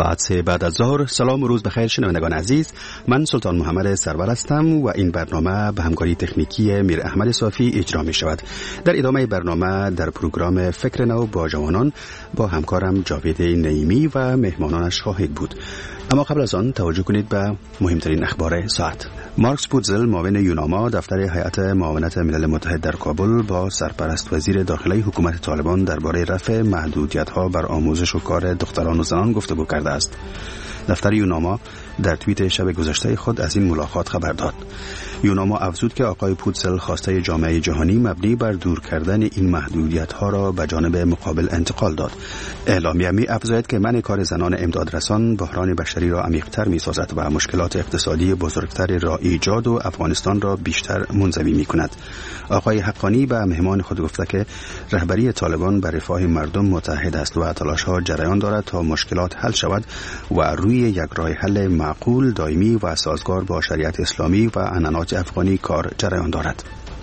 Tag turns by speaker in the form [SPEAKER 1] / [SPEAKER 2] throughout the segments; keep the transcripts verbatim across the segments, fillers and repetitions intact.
[SPEAKER 1] ساعت سه بعد از ظهر. سلام و روز بخیر شنوندگان عزیز، من سلطان محمد سرور هستم و این برنامه به همکاری تکنیکی میر احمد صافی اجرا می شود. در ادامه برنامه در پروگرام فکر نو با جوانان با همکارم جاوید نعیمی و مهمانانش خواهید بود. اما قبل از آن توجه کنید به مهمترین اخبار ساعت. مارکس پوتزل معاون یوناما دفتر هیئت معاونت ملل متحد در کابل با سرپرست وزیر داخلی حکومت طالبان درباره رفع محدودیت‌ها بر آموزش و کار دختران و زنان گفتگو کرده است. دفتر یوناما در توییت شب گذشته خود از این ملاقات خبر داد. یوناما افزود که آقای پوتزل خواسته جامعه جهانی مبنی بر دور کردن این محدودیت‌ها را به جانب مقابل انتقال داد. اعلامیه می افزاید که منع کار زنان امدادرسان بحران بشری را عمیق‌تر می‌سازد و مشکلات اقتصادی بزرگتری را ایجاد و افغانستان را بیشتر منزوی می‌کند. آقای حقانی به مهمان خود گفته که رهبری طالبان بر رفاه مردم متحد است و تلاش‌ها جریان دارد تا مشکلات حل شود و روی یک راه حل معقول، دائمی و سازگار با شریعت اسلامی و عنعنات افغانی کار جریان دارد.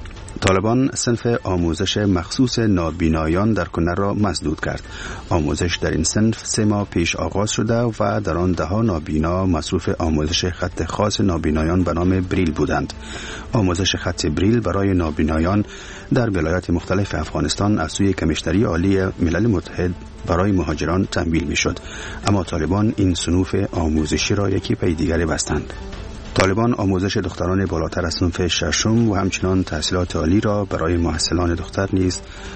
[SPEAKER 1] طالبان صنف آموزش مخصوص نابینایان در کنر را مسدود کرد. آموزش در این صنف سه ماه پیش آغاز شده و در آن ده ها نابینا مصروف آموزش خط خاص نابینایان به نام بریل بودند. آموزش خط بریل برای نابینایان در ولایات مختلف افغانستان از سوی کمیشنری عالی ملل متحد برای مهاجران تمویل میشد، اما طالبان این صنوف آموزشی را یکی پی دیگری بستند. طالبان آموزش دختران بالاتر از صنف ششم و همچنان تحصیلات عالی را برای محصلان دختر نیز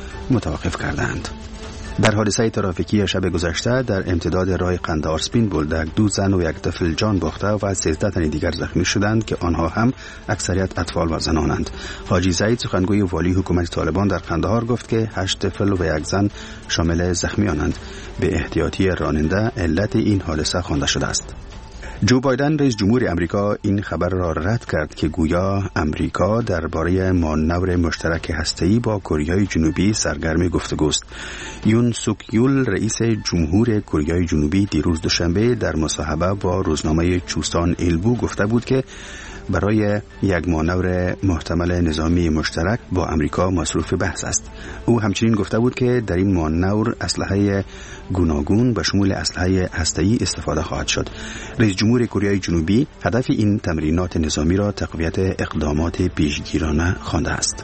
[SPEAKER 1] متوقف کردند. در حادثه ترافیکی شب گذشته در امتداد راه قندهار سپین بولدک دو زن و یک طفل جان باخته و سیزده تن دیگر زخمی شدند که آنها هم اکثریت اطفال و زنانند. حاجی زید سخنگوی والی حکومت طالبان در قندهار گفت که هشت طفل و یک زن شامل زخمیانند. به احتیاطی راننده علت این حادثه خوانده شده است. جو بایدن رئیس جمهور امریکا این خبر را رد کرد که گویا امریکا درباره مانور مشترک هسته‌ای با کره جنوبی سرگرم گفتگوست. یون سوک یول رئیس جمهور کره جنوبی دیروز دوشنبه در مصاحبه با روزنامه چوسان ایلبو گفته بود که برای یک مانور محتمل نظامی مشترک با امریکا مصروف بحث است. او همچنین گفته بود که در این مانور اسلحه گوناگون به شمول اسلحه هسته‌ای استفاده خواهد شد. رئیس جمهور کره جنوبی هدف این تمرینات نظامی را تقویت اقدامات پیشگیرانه خوانده است.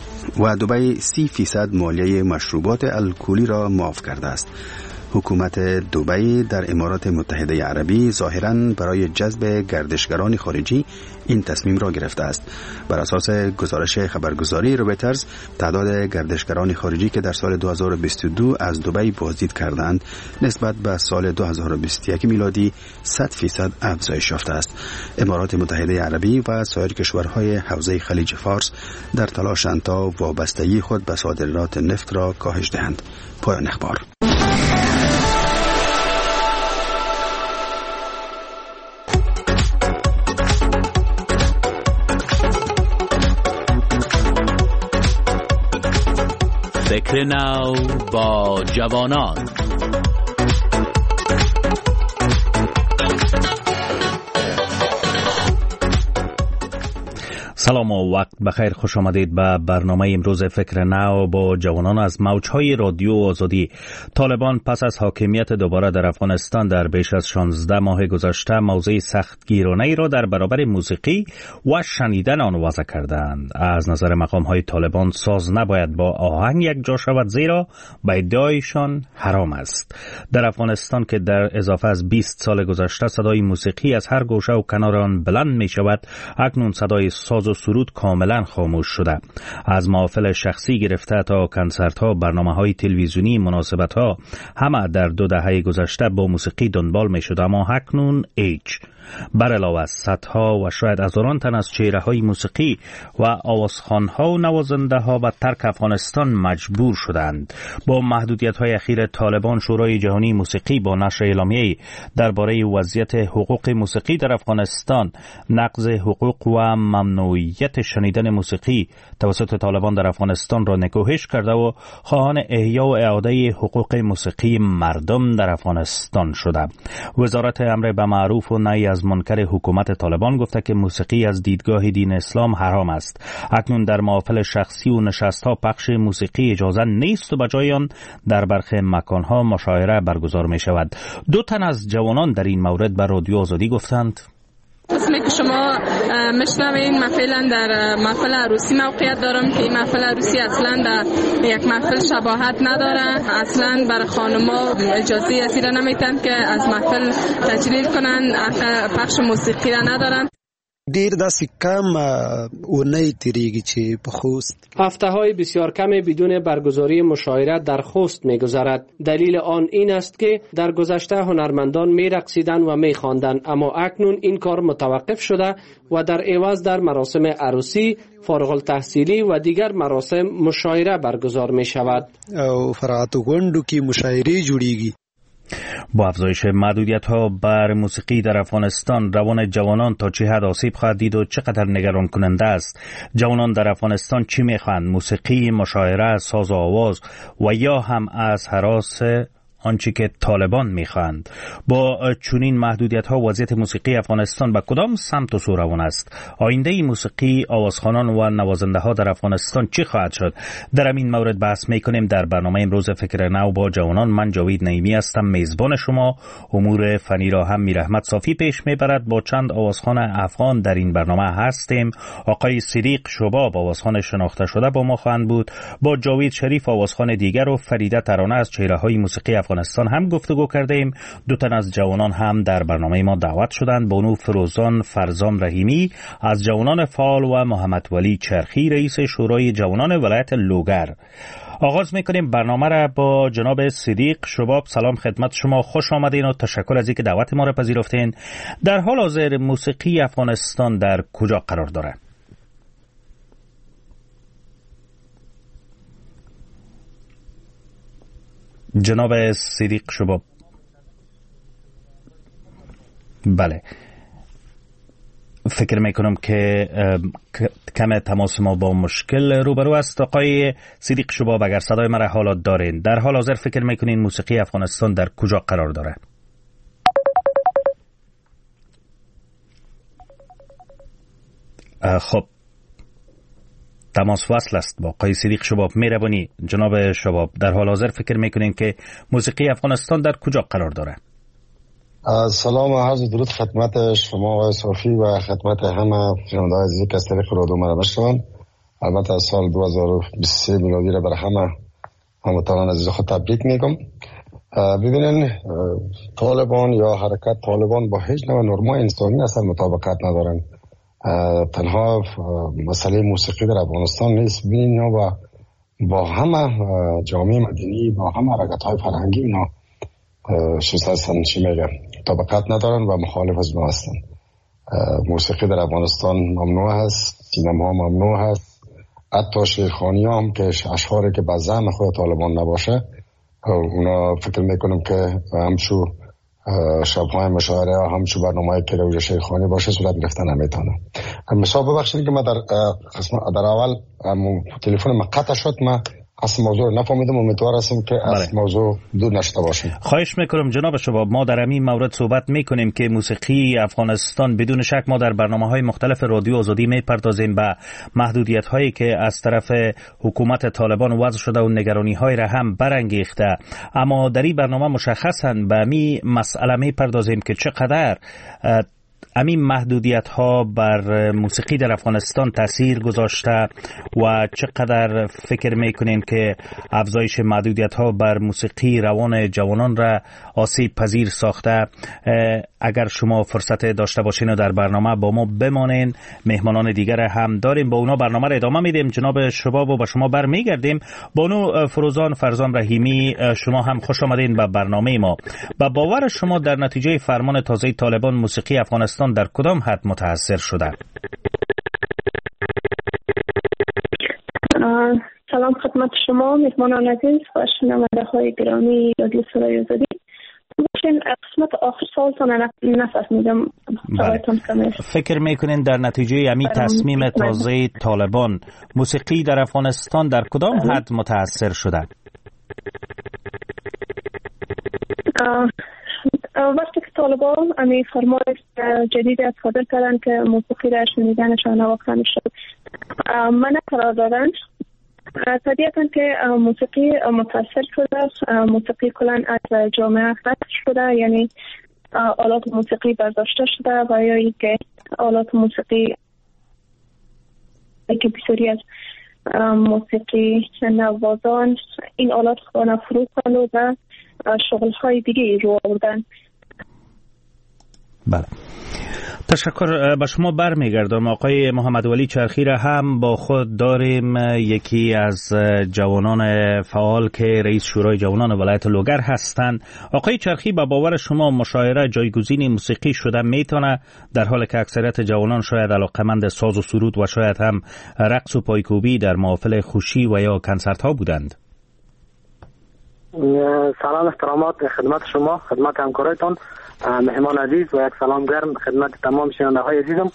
[SPEAKER 1] و دبی سی فیصد مالیه مشروبات الکلی را معاف کرده است. حکومت دبی در امارات متحده عربی ظاهراً برای جذب گردشگران خارجی این تصمیم را گرفته است. بر اساس گزارش خبرگزاری رویترز، تعداد گردشگران خارجی که در سال دو هزار و بیست و دو از دبی بازدید کردند نسبت به سال دو هزار و بیست و یک میلادی صد فیصد افزایش یافته است. امارات متحده عربی و سایر کشورهای حوزه خلیج فارس در تلاشند تا وابستگی خود به صادرات نفت را کاهش دهند. پایان اخبار.
[SPEAKER 2] فکر نو با جوانان. سلام و وقت بخیر، خوش آمدید به برنامه امروز فکر نو با جوانان از موجهای رادیو آزادی. طالبان پس از حاکمیت دوباره در افغانستان در بیش از شانزده ماه گذشته موضع سختگیرانه‌ای را در برابر موسیقی و شنیدن آن وضع کردند. از نظر مقام‌های طالبان ساز نباید با آهنگ یک جا شود، زیرا به ادعایشان حرام است. در افغانستان که در اضافه از بیست سال گذشته صدای موسیقی از هر گوشه و کنار آن بلند می شود، اکنون صدای ساز و سرود کاملا خاموش شده. از محافل شخصی گرفته تا کنسرت‌ها، برنامه‌های تلویزیونی، مناسبت‌ها، همه در دو دهه گذشته با موسیقی دنبال می‌شد، اما اکنون هیچ. بر علاوه از صدها و شاید هزاران تن از چهره‌های موسیقی و آوازخوان‌ها و نوازنده‌ها به ترک افغانستان مجبور شدند. با محدودیت‌های اخیر طالبان، شورای جهانی موسیقی با نشر اعلامیه‌ای درباره وضعیت حقوق موسیقی در افغانستان، نقض حقوق و ممنوعیت شنیدن موسیقی توسط طالبان در افغانستان را نکوهش کرده و خواهان احیا و اعاده حقوق موسیقی مردم در افغانستان شده. وزارت امر به معروف و نهی از منکر حکومت طالبان گفته که موسیقی از دیدگاه دین اسلام حرام است. اکنون در محافل شخصی و نشست‌ها پخش موسیقی اجازه نیست و بجای آن در برخی مکان‌ها مشاعره برگزار می‌شود. دو تن از جوانان در این مورد به رادیو آزادی گفتند:
[SPEAKER 3] اسمی که شما میشنوین، من فعلا در محفل عروسی موقعیت دارم که این محفل عروسی اصلا در یک محفل شباهت نداره. اصلا برای خانما اجازه از این نمیتن که از محفل تجلیل کنن، پخش موسیقی را ندارن.
[SPEAKER 4] دیر دست کم اونهی تیریگی چی بخوست.
[SPEAKER 5] هفته های بسیار کمی بدون برگزاری مشاعره در خوست می گذرد. دلیل آن این است که در گذشته هنرمندان می رقصیدن و می خواندن، اما اکنون این کار متوقف شده و در عوض در مراسم عروسی، فارغ التحصیلی و دیگر مراسم مشاعره برگزار می شود.
[SPEAKER 4] او فرات گوندو کی مشاعره جوړیږي.
[SPEAKER 2] با افزایش محدودیت‌ها بر موسیقی در افغانستان، روان جوانان تا چه حد آسیب خواهد دید و چقدر نگران کننده است؟ جوانان در افغانستان چی می‌خواهند؟ موسیقی، مشاعره، ساز و آواز و یا هم از هراس آنچه که طالبان میخواهند؟ با چنین محدودیت‌ها وضعیت موسیقی افغانستان به کدام سمت و سو روان است؟ آینده موسیقی آوازخوانان و نوازنده‌ها در افغانستان چی خواهد شد؟ در این مورد بحث می‌کنیم در برنامه امروز فکر نو با جوانان. من جاوید نعیمی هستم، میزبان شما. امور فنی را هم میرحمت صافی پیش میبرد. با چند آوازخوان افغان در این برنامه هستیم. آقای صدیق شباب، آوازخوان شناخته شده، با ما خواهند بود. با جاوید شریف، آوازخوان دیگر، و فریده ترانه از چهره‌های موسیقی افغانستان هم گفتگو کردیم. دو تن از جوانان هم در برنامه ما دعوت شدند. بانو فروزان فرزام رحیمی از جوانان فعال و محمد ولی چرخی رئیس شورای جوانان ولایت لوگر. آغاز میکنیم برنامه را با جناب صدیق شباب. سلام خدمت شما، خوش آمدین و تشکر از اینکه دعوت ما را پذیرفتین. در حال حاضر موسیقی افغانستان در کجا قرار داره؟ جناب صدیق شباب. بله، فکر میکنم که کم تماس ما با مشکل روبرو است. آقای صدیق شباب، اگر صدای مرا حالا دارین، در حال حاضر فکر میکنین موسیقی افغانستان در کجا قرار داره؟ خب، تماس وصل است با آقای صدیق شباب. مهربانی جناب شباب، در حال حاضر فکر میکنین که موسیقی افغانستان در کجا قرار داره؟
[SPEAKER 6] سلام و عرض درود خدمت شما آقای صافی و خدمت همه شنونده‌های عزیزی که از طریق رادیو ما بشنوند. البته از سال دو هزار و بیست و سه میلادی را برای همه هموطنان عزیز خود تبریک میگم. ببینین، طالبان یا حرکت طالبان با هیچ نوع نرمای انسانی اصلا مطابقت ندارن. تنها مسئله موسیقی در افغانستان نیست، ببینین و با همه جامعه مدنی، با همه حرکت‌های فرهنگی اینا شستن چی میگه مطابقت ندارن و مخالف از ما هستن. موسیقی در افغانستان ممنوع هست، سینما ممنوع هست، حتی شیرخوانی هم که اشعاری که به زعم خود طالبان نباشه اونا فکر میکنم که همچو شبهای مشاعره همچو برنامه که روی شیرخوانی باشه صورت گرفتن نمیتونه. مثال ببخشید که ما در در اول تلفن ما قطع شد، ما اصلا موضوع نفهمیدم، امیدوار هستم که از بله. موضوع دور نشده باشیم.
[SPEAKER 2] خواهش میکنم جناب شباب، ما در همین مورد صحبت میکنیم که موسیقی افغانستان بدون شک ما در برنامه‌های مختلف رادیو آزادی میپردازیم به محدودیت‌هایی که از طرف حکومت طالبان وضع شده و نگرانی‌های را هم برانگیخته، اما در این برنامه مشخصاً به همین مسئله میپردازیم که چقدر همین محدودیت ها بر موسیقی در افغانستان تاثیر گذاشته و چقدر فکر میکنین که افزایش محدودیت ها بر موسیقی روان جوانان را آسیب پذیر ساخته. اگر شما فرصت داشته باشین و در برنامه با ما بمانین، مهمانان دیگر هم داریم، با اونا برنامه را ادامه میدیم. جناب شباب و با شما برمیگردیم. بانو فروزان فرزام رحیمی، شما هم خوش آمدین به برنامه ما. با باور شما در نتیجه فرمان تازه طالبان موسیقی افغانستان در کدام حد متاثر شده؟
[SPEAKER 7] سلام خدمت شما مهمانان عزیز و شنونده های گرامی رادیو صدای آزادی. باشین قسمت آخر سالتان نفهمیدم.
[SPEAKER 2] فکر میکنین در نتیجه امی تصمیم تازه طالبان موسیقی در افغانستان در کدام حد متاثر شده؟
[SPEAKER 7] وقتی که طالبان امی فرمان جدید از صادر کردن که موسیقی را شنیدنشان نواخته میشد منع قرار دادن، طبیعتا که موسیقی متاثر شده، موسیقی کلان از جامعه حذف شده، یعنی آلات موسیقی برداشته شده و یا ای که آلات موسیقی که بسیاری از موسیقی نوازان این آلات خانه فروختن و شغل‌های دیگه رو آوردن.
[SPEAKER 2] بله، تشکر. به شما برمیگردم. آقای محمد ولی چرخی را هم با خود داریم، یکی از جوانان فعال که رئیس شورای جوانان ولایت لوگر هستند. آقای چرخی، به باور شما مشاعره جایگزین موسیقی شده میتونه، در حالی که اکثریت جوانان شاید علاقمند ساز و سرود و شاید هم رقص و پایکوبی در محافل خوشی و یا کنسرت ها بودند؟
[SPEAKER 8] سلام، احترامات خدمت شما، خدمت همکارایتان، مهمان عزیز، و یک سلام گرم خدمت تمام شنونده های عزیزم.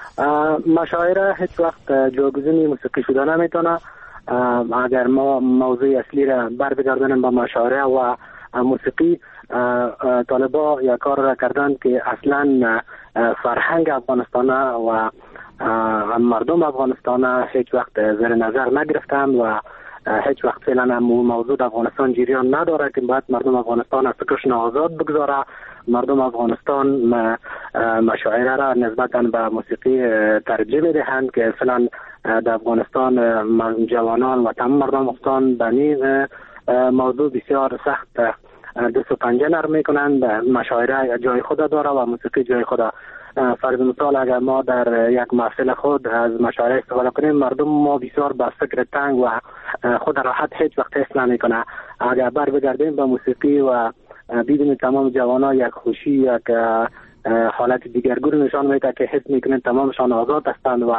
[SPEAKER 8] مشاعره هیچ وقت جایگزین موسیقی شده نمیتونه. اگر ما موضوع اصلی را بر بگردانیم به مشاعره و موسیقی، طالبا یک کار را کردن که اصلا فرهنگ افغانستان و مردم افغانستان هیچ وقت زیر نظر نگرفتند و هیچ وقت فعلا موضوع افغانستان جریان نداره که باید مردم افغانستان از فکرشون آزاد بگذاره. مردم افغانستان مشاعره را نسبتاً به موسیقی ترجیح میدهند که فعلا در افغانستان جوانان و تمام مردم افغانستان به این موضوع بسیار سخت دست و پنجه نرم میکنند. مشاعره جای خود داره و موسیقی جای خود. فرض مثال اگر ما در یک محفل خود از مشاعره استفاده کنیم، مردم ما بسیار به فکر تنگ و خود راحت هیچ وقت حس نمیکنه. اگر بر بگردیم به موسیقی و ببینید تمام جوانان یک خوشی، یک حالت دیگرگون نشان میده که حس میکنند تمامشان آزاد هستند و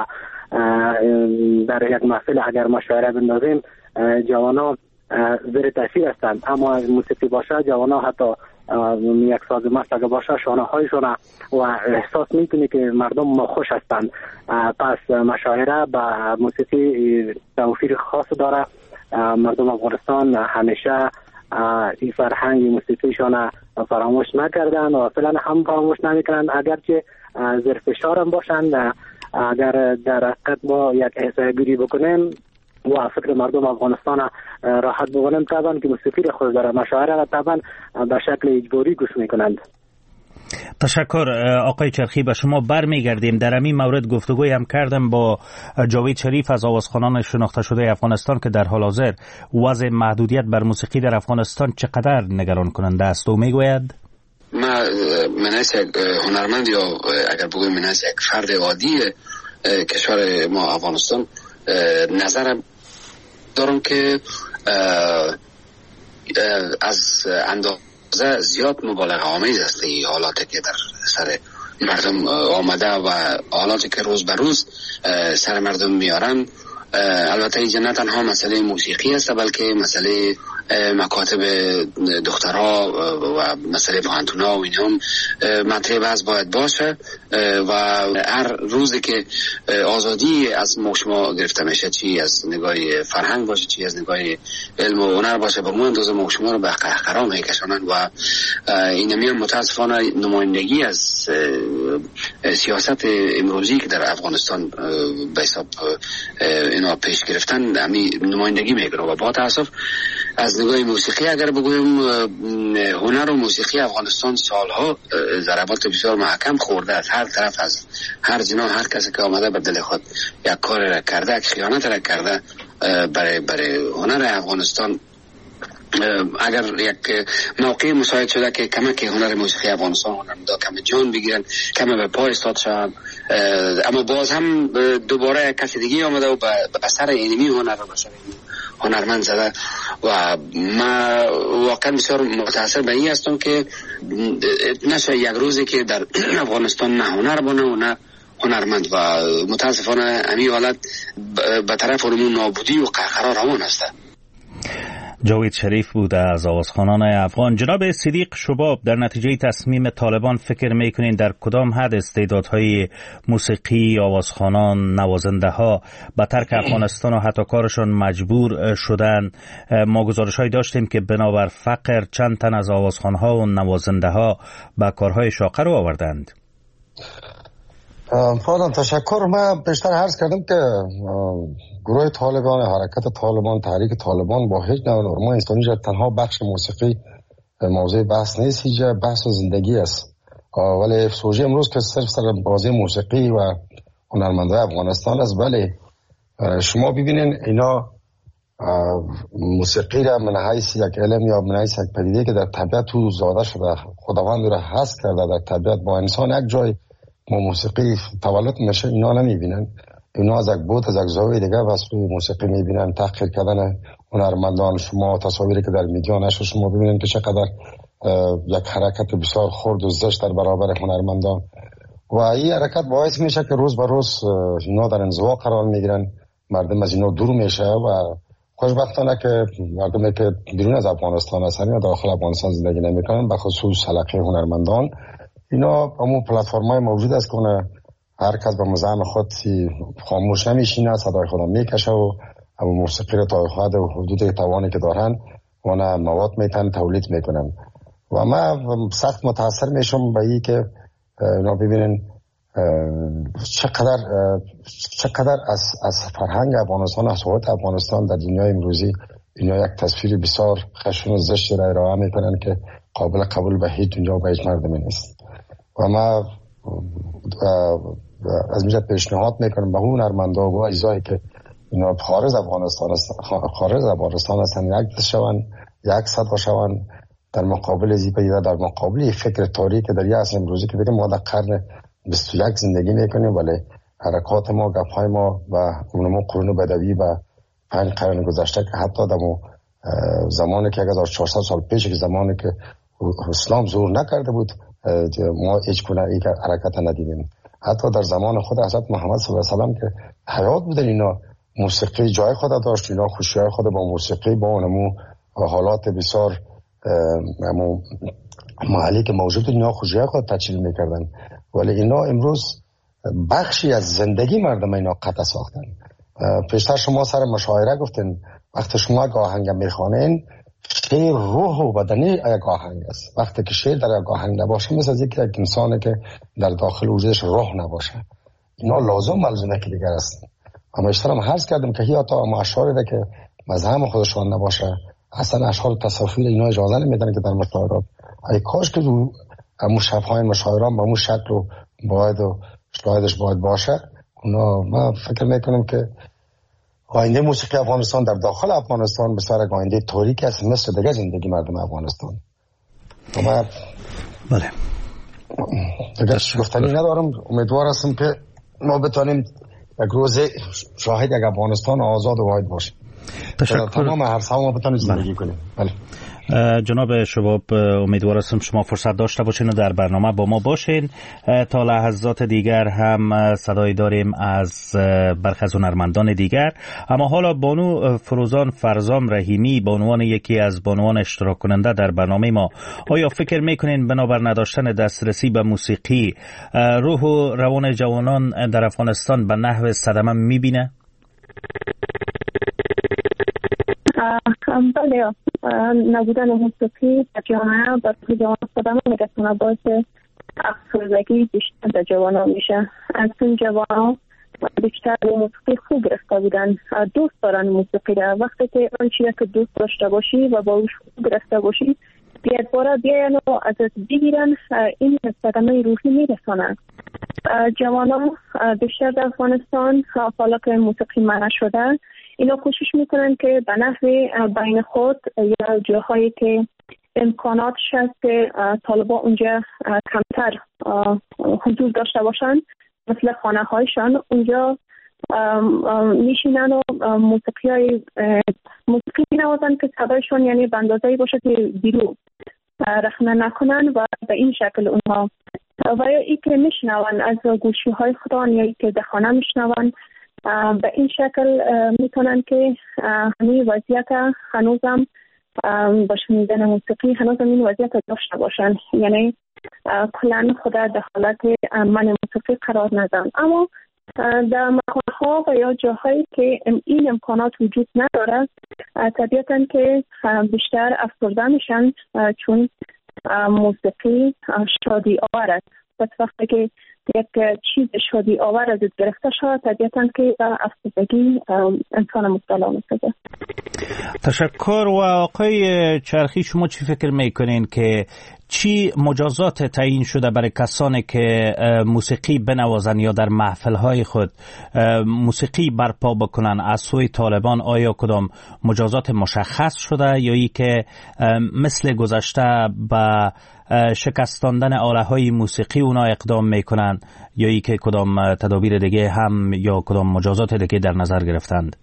[SPEAKER 8] در یک محفل اگر مشاعره بندازیم جوانان زیر تاثیر هستند. اما موسیقی باشه جوانان حتی یک ساز مست اگر باشه شانه هایشون و احساس میکنی که مردم خوش هستند. پس مشاعره با موسیقی توفیر خاص داره. مردم افغانستان همیشه این فرهنگ موسیقیشان فراموش نکردن و فعلا هم فراموش نمیکنند، اگرچه زیر فشار هم باشند. اگر در حقیقت ما یک احساس گیری بکنیم و فکر مردم افغانستان راحت بکنیم، طبعا که موسیقی را خود داره، مشاعره را طبعا به شکل اجباری گوش میکنند.
[SPEAKER 2] تشکر. آقای چرخی، به شما برمیگردیم. در همین مورد گفتگوی هم کردم با جاوید شریف از آوازخوانان شناخته شده افغانستان که در حال حاضر وضع محدودیت بر موسیقی در افغانستان چقدر نگران کننده است و میگوید
[SPEAKER 9] ما من از یک هنرمند یا اگر بگویم من از یک فرد عادی کشور ما افغانستان نظرم دارم که از اندازه زیاد مبالغه آمیز است این حالاتی که در سر مردم آمده و حالاتی که روز به روز سر مردم میارن. البته اینجا نه تنها مسئله موسیقی است بلکه مسئله مکاتب دخترها و مسئله پوهنتون‌ها و این هم مطرح بحث باید باشه و هر روزی که آزادی از ما شما گرفته میشه، چی از نگاه فرهنگ باشه چی از نگاه علم و هنر باشه، به ما اندازه ما شما رو به قهقرا میکشانند و این میان متاسفانه نمایندگی از سیاست امروزی که در افغانستان به حساب اینا پیش گرفتن همی نمایندگی میکنه و با تاسف از نگاه موسیقی اگر بگویم هنر و موسیقی افغانستان سالها ضربات بسیار محکم خورده از هر طرف، از هر جناح هر کسی که آمده به دل خود یک کار را کرده، یک خیانت را کرده برای برای هنر افغانستان. اگر یک موقع مساعد شده که کمک هنر موسیقی افغانستان هنرمندا کم جان بگیرن، کم به پای استاد شدن، اما باز هم دوباره کسی دیگه آمده و به سر اینمی هنر و بسر هنرمند زده و ما واقعا بسیار متاثر به این هستم که نشه یک روزی که در افغانستان نه هنر بانه و نه هنرمند و متاسفانه همین حالت به طرف علوم نابودی و قهقرا روان است.
[SPEAKER 2] جاوید شریف بود از آوازخوانان افغان. جناب صدیق شباب، در نتیجه تصمیم طالبان فکر میکنین در کدام حد استعدادهای موسیقی آوازخوانان، نوازنده ها به ترک افغانستان و حتی کارشان مجبور شدن؟ ما گزارش هایی داشتیم که بنابر فقر چند تن از آوازخوانها و نوازنده ها به کارهای شاقه رو آوردند.
[SPEAKER 6] فعلا تشکر. من بیشتر عرض کردم که گروه طالبان، حرکت طالبان، تحریک طالبان با هیچ نوع نورما انسانی جد تنها بخش موسیقی موضوع بحث نیست، هیچ بحث و زندگی است. ولی افسوسی امروز که صرف سر بازی موسیقی و هنرمندای افغانستان است. ولی شما ببینین اینا موسیقی را من حیث یک علم یا من حیث یک پدیده که در طبیعت تو زاده شده، خداوند را حس کرده در طبیعت، با انسان یک جای ما موسیقی تولد میشه اینا نمیبینن. اینا از یک بود از یک زاویه دیگه واسه موسیقی میبینن. تحقیر کردن هنرمندان، شما تصاویری که در میدیا نشد شما ببینید که چقدر یک حرکت بسیار خرد و زشت در برابر هنرمندان، و این حرکت باعث میشه که روز به روز اینا در انزوا قرار میگیرن، مردم از اینا دور میشه و خوشبختانه که مردمی که بیرون از افغانستان هستن یا داخل افغانستان زندگی نمیکنن، به خصوص حلقه هنرمندان، اینا همون پلتفرم‌های موجود است که هر کس به مزاحم خود خاموش نمیشینه، صدای خود میکشه و همون موسیقی رو تا خود و حدود توانی که دارن اون مواد میتن تولید میکنن. و من سخت متاثر میشم به این که اینا ببینن چقدر چقدر از از فرهنگ افغانستان، از هویت افغانستان در دنیای امروزی اینا یک تصویر بسیار خشن و زشت را ارائه میکنن که قابل قبول به هیچ دنیا و به هیچ مردمی نیست. و ما از اینجا پیشنهاد میکنم به اون هنرمندا و اجزایی که اینا خارج افغانستان خارج افغانستان هستن یک دست شون، یک صد شون در مقابل زیبایی، در مقابل فکر تاریخی در یه عصر امروزی که دیگه ما در قرن بیست و یک زندگی میکنیم، ولی حرکات ما، گپ‌های ما و اونمون قرون بدوی و پنج قرن گذشته که حتی در زمانی که هزار و چهارصد سال پیش که زمانی که اسلام ظهور نکرده بود ما هیچ گونه یک حرکت ندیدیم. حتی در زمان خود حضرت محمد صلی الله علیه و سلم که حیات بودن اینا موسیقی جای خود داشت، اینا خوشی‌های خود با موسیقی با اونمو حالات بسیار امو محلی که موجود اینا خوشی‌های خود تجلیل میکردن. ولی اینا امروز بخشی از زندگی مردم اینا قطع ساختن. پیشتر شما سر مشاعره گفتین وقتی شما آهنگ میخوانین شعر روح و بدنی یک آهنگ است. وقتی که شعر در یک آهنگ نباشه مثل از یک انسانه که در داخل وجودش روح نباشه. اینا لازم ملزومه که دیگر است. اما اشترام حرز کردم که هی تا اما اشعاری ده که مذهب خودشان نباشه اصلا اشعار تصافیر اینا اجازه نمیدن که در مشاعرات. ای کاش که امو شبهای مشاعران با امو شکل و باید و شایدش باید باشه. اونا من فکر میکنم که آینده موسیقی افغانستان در داخل افغانستان بسیار آینده تاریک است مثل دیگه زندگی مردم افغانستان. ما
[SPEAKER 2] بله
[SPEAKER 6] دیگه گفتنی ندارم. امیدوار هستم که ما بتانیم یک روز شاهد یک افغانستان آزاد و واحد باشیم.
[SPEAKER 2] تشکر.
[SPEAKER 6] تمام هر سال ما بتانیم زندگی کنیم. بله.
[SPEAKER 2] جناب شباب امیدوار هستم شما فرصت داشته باشین و در برنامه با ما باشین. تا لحظات دیگر هم صدای داریم از برخی از هنرمندان دیگر. اما حالا بانو فروزان فرزام رحیمی به عنوان یکی از بانوان اشتراک کننده در برنامه ما، آیا فکر میکنین بنابر نداشتن دسترسی به موسیقی روح و روان جوانان در افغانستان به نحو صدمه میبینه؟
[SPEAKER 7] بله، نبودن موسیقی در جامعه برای جوان صدمه میرسونه، باعث افسردگی بیشتر در جوانان میشه. از این جوانان بیشتر موسیقی خوب گرفته بودن، دوست دارن موسیقی را. وقتی که آن چیزی که دوست داشته باشی و با اوش خوب گرفته باشی بیاد بارا بیاین و ازت بگیرن، این صدمه روحی میرسونه. جوانان بیشتر در افغانستان حالا که موسیقی منع شده اینا کوشش میکنن که به نحو بین خود یا جاهایی که امکاناتش هست که طالبا اونجا کمتر حضور داشته باشن مثل خانه هایشان اونجا میشینن و موسیقی های موسیقی نوازن که صدایشان یعنی به اندازه‌ای باشه که بیرون رخنه نکنن و به این شکل اونها و یا ای که میشنون از گوشی های خودان یا ای که در خانه میشنون به این شکل میتونن که همین وضعیت هنوزم با شنیدن موسیقی هنوز این وضعیت داشته باشن، یعنی کلا خود در حالت من موسیقی قرار ندارن. اما در مکان‌ها و یا جاهایی که این امکانات وجود نداره طبیعتاً که بیشتر افسرده میشن، چون موسیقی شادی آور است. پس وقتی که یک چیز شادی آور از گرفته شد طبیعتاً که افسردگی انسان مبتلا میشه.
[SPEAKER 2] تشکر. و آقای چرخی شما چی فکر میکنین که چی مجازات تعیین شده برای کسانی که موسیقی بنوازن یا در محفل‌های خود موسیقی برپا بکنن از سوی طالبان؟ آیا کدام مجازات مشخص شده یا ای که مثل گذشته به شکستاندن آله‌های موسیقی اونا اقدام میکنن یا ای که کدام تدابیر دیگه هم یا کدام مجازات دیگه در نظر گرفتند؟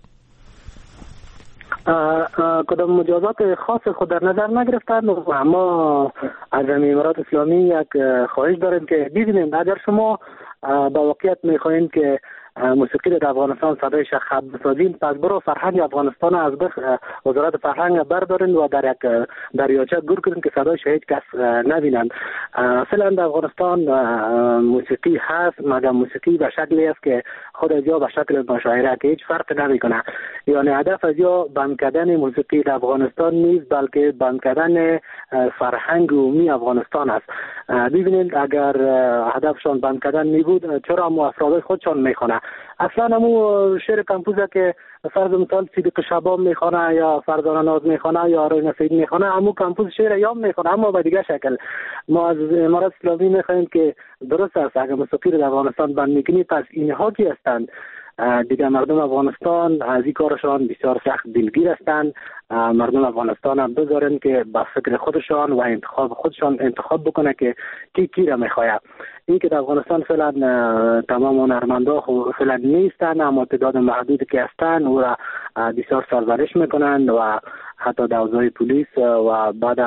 [SPEAKER 8] کدام مجازات خاص خود در نظر نگرفتند، اما از امارات اسلامی یک خواهش داریم که ببینید اگر شما با واقعیت میخواین که موسیقی در افغانستان صدایش خب بسازین، پس برو فرهنگ افغانستان از بخ وزارت فرهنگ بردارین و در یک دریاچه گور کنین که صدایش هیچ کس نبینند. فعلا در افغانستان موسیقی هست، مگر موسیقی به شکلی است که خود از یا به شکل مشاعره که هیچ فرق نمیکنه. یعنی هدف از یا بند کردن موسیقی در افغانستان نیست، بلکه بند کردن فرهنگ عمومی افغانستان است. ببینید اگر هدفشان بند کردن می بود چرا مو افراد خودشان میخونه؟ اصلا همون شعر کمپوزه که فرض مثال صدیق شباب میخونه یا فرزانه ناز میخونه یا آرای نصیر میخونه، همون کمپوز شعر یام میخونه اما به دیگه شکل. ما از امارات اسلامی میخوایم که درست است اگر موسیقی رو در افغانستان بند میکنی پس اینها کی هستند؟ دیگه مردم افغانستان از این کارشان بسیار سخت دلگیر هستند. مردم افغانستان هم بذارن که با فکر خودشان و انتخاب خودشان انتخاب بکنه که کی کی را میخواد. این که در افغانستان فعلا تمام هنرمندا فعلا نیستن، اما تعداد محدودی که هستن او را بسیار سرزنش میکنند و حتی دوزای پلیس و بعدا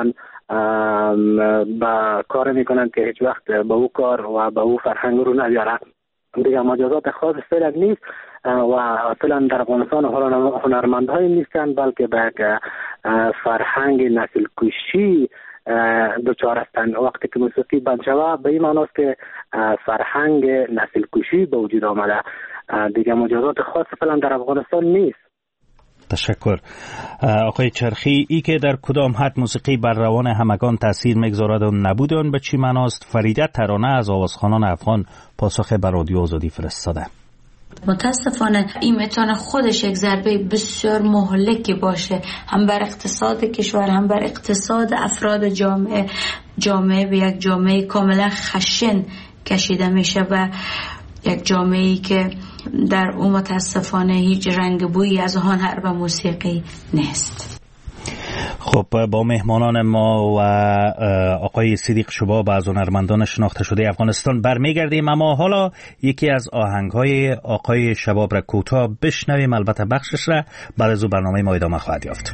[SPEAKER 8] با کار میکنند که هیچ وقت به او کار و به او فرهنگ رو نمیارن. دیگه مجازات خاص فعلا نیست و فعلا در افغانستان هنرمندهای نیستن، بلکه به فرهنگ نسل کشی دچار هستند. وقتی که موسیقی بند شود به این معناست که فرهنگ نسل کشی به وجود آمده. دیگه مجازات خاص فعلا در افغانستان نیست.
[SPEAKER 2] تشکر. آقای چرخی، ای که در کدام حد موسیقی بر روان همگان تاثیر میگذارد و نبود آن به چی معناست؟ فریده ترانه از آوازخوانان افغان پاسخ بر رادیو آزادی فرستاده.
[SPEAKER 10] متاسفانه این میتونه خودش یک ضربه بسیار مهلکی باشه، هم بر اقتصاد کشور هم بر اقتصاد افراد جامعه. جامعه به یک جامعه کاملا خشن کشیده میشه و یک جامعه‌ای که در اون متاسفانه هیچ رنگ بویی از هنر و موسیقی نیست.
[SPEAKER 2] خب با مهمانان ما و آقای صدیق شباب از هنرمندان شناخته شده افغانستان برمیگردیم، اما حالا یکی از آهنگ‌های آقای شباب را کوتاه بشنویم، البته بخشش را بعد از برنامه ما ادامه خواهد یافت.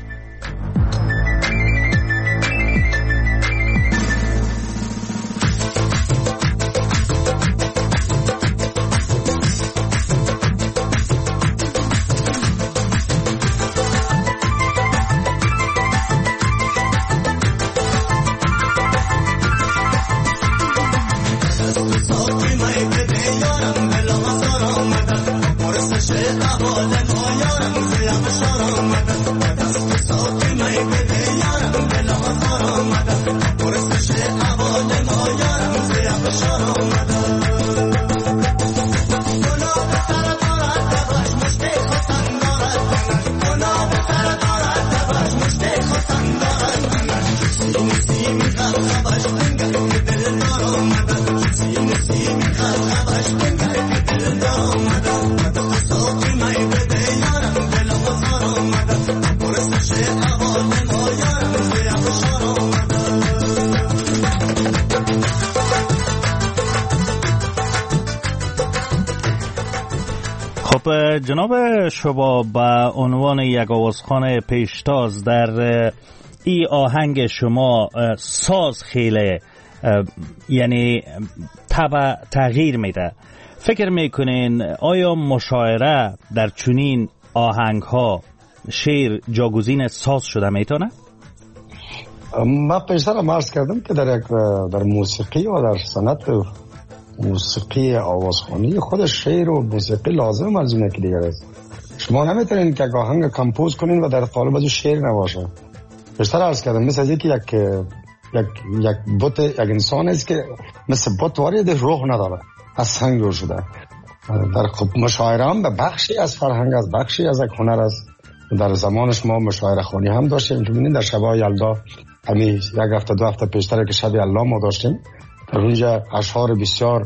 [SPEAKER 2] جناب شباب، به عنوان یک آوازخوان پیشتاز در این آهنگ شما ساز خیلی یعنی طبع تغییر میده. فکر میکنین آیا مشاعره در چنین آهنگ ها شعر جاگزین ساز شده میتونه؟
[SPEAKER 6] من پیشتر هم عرض کردم که در یک در موسیقی و در صنعت موسیقی آوازخوانی خود شعر و موسیقی لازم از که دیگر است. شما نمیتونین که آهنگ کمپوز کنین و در قالب از شعر نباشه. بیشتر عرض کردم مثل یک یک یک یک بت یک انسان است که مثل بت وارد روح نداره، از سنگ جور شده. در خب مشاعره هم به بخشی از فرهنگ از بخشی از یک هنر است. در زمانش ما مشاعره خوانی هم داشتیم که ببینید در شبای یلدا همین یک هفته دو هفته پیشتر که شب یلدا ما داشتیم، در اونجا اشعار بسیار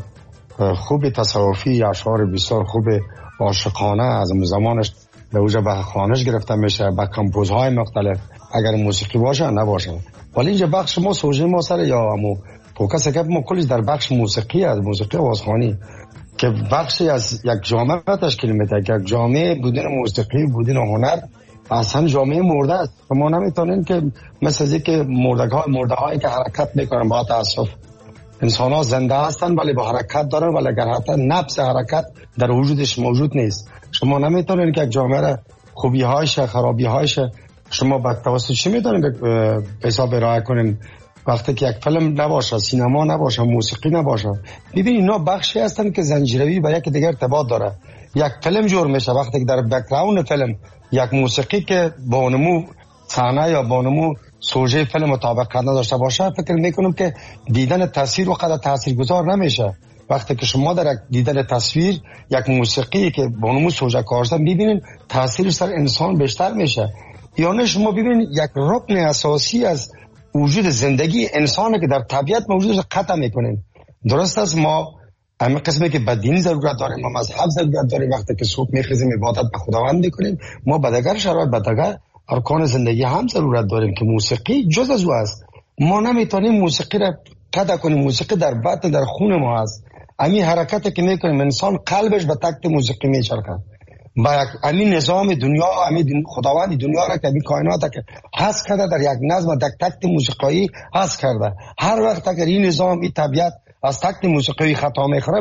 [SPEAKER 6] خوب تصوفی، اشعار بسیار خوب عاشقانه از زمانش در اونجا به خوانش گرفته میشه، با کمپوزهای مختلف، اگر موسیقی باشه نباشه. ولی اینجا بخش ما سوژه ما سر یا همو فوکس که ما کلیش در بخش موسیقی از موسیقی آوازخوانی که بخشی از یک جامعه تشکیل میده که یک جامعه بدون موسیقی بدون هنر اصلا جامعه مرده است. ما نمیتونیم که مثل اینکه مردگاه مرده هایی که حرکت میکنن با تاسف، انسان ها زنده هستن ولی با حرکت دارن ولی اگر حتی نفس حرکت در وجودش موجود نیست. شما نمیتونین که یک جامعه را خوبی هایش خرابی هایش شما با توسط چی میتونین به حساب ارائه کنین وقتی که یک فیلم نباشه، سینما نباشه، موسیقی نباشه. ببین اینا بخشی هستن که زنجیروی با یک دیگر ارتباط داره. یک فیلم جور میشه وقتی که در بک‌گراند فیلم یک موسیقی که با نمو صحنه یا با نمو سوژه فیلم مطابقت نداشته باشه، فکر میکنم که دیدن تصویر وقت تاثیرگذار نمیشه. وقتی که شما در دیدن تصویر یک موسیقی که با نمو سوژه کارشده میبینین، تاثیر سر انسان بیشتر میشه. یعنی شما ببینید یک رکن اساسی از وجود زندگی انسانه که در طبیعت موجودش قطع میکنین. درست است ما همین قسمی که به دین ضرورت داریم، ما مذهب ضرورت داریم، وقتی که صبح میخیزیم عبادت به خداوند میکنیم، ما به دیگر شرایط به دیگر ارکان زندگی هم ضرورت داریم که موسیقی جز از او است. ما نمیتونیم موسیقی را قطع کنیم. موسیقی در بطن در خون ما است. همین حرکتی که میکنیم انسان قلبش به تکت موسیقی میچرخه. با یک همین نظام دنیا، همین خداوند دنیا را که همین کائنات که هست کرده در یک نظم در تکت موسیقی هست کرده. هر وقت اگر این نظام این طبیعت از تکت موسیقی خطا میخوره،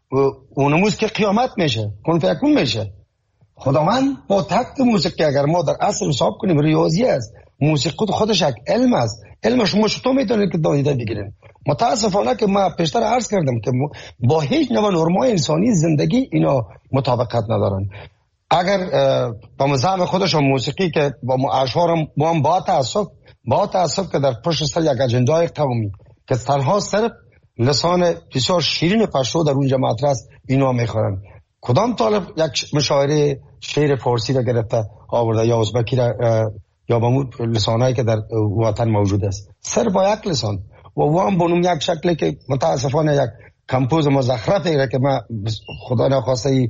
[SPEAKER 6] اونموز که قیامت میشه، کن فیکون میشه. خداوند با تکت موسیقی اگر ما در اصل حساب کنیم ریاضی است. موسیقی خودش یک علم است. علم شما چطور میتونید که دانیده بگیرین؟ متاسفانه که ما پیشتر عرض کردم که با هیچ نوع نرمای انسانی زندگی اینا مطابقت ندارن. اگر با مزام خودش موسیقی که با اشعار با هم با تاسف با تاسف که در پشت سر یک اجندای قومی که تنها صرف لسان بسیار شیرین پشتو در اونجا مطرح است، اینا میخورن. کدام طالب یک مشاعره شعر فارسی را گرفته آورده یا ازبکی را یا با لسانایی که در وطن موجود است، سر با یک لسان و وام بونم یک شکلی که متاسفانه یک کمپوز مزخرفی را که ما خدا نخواسته ای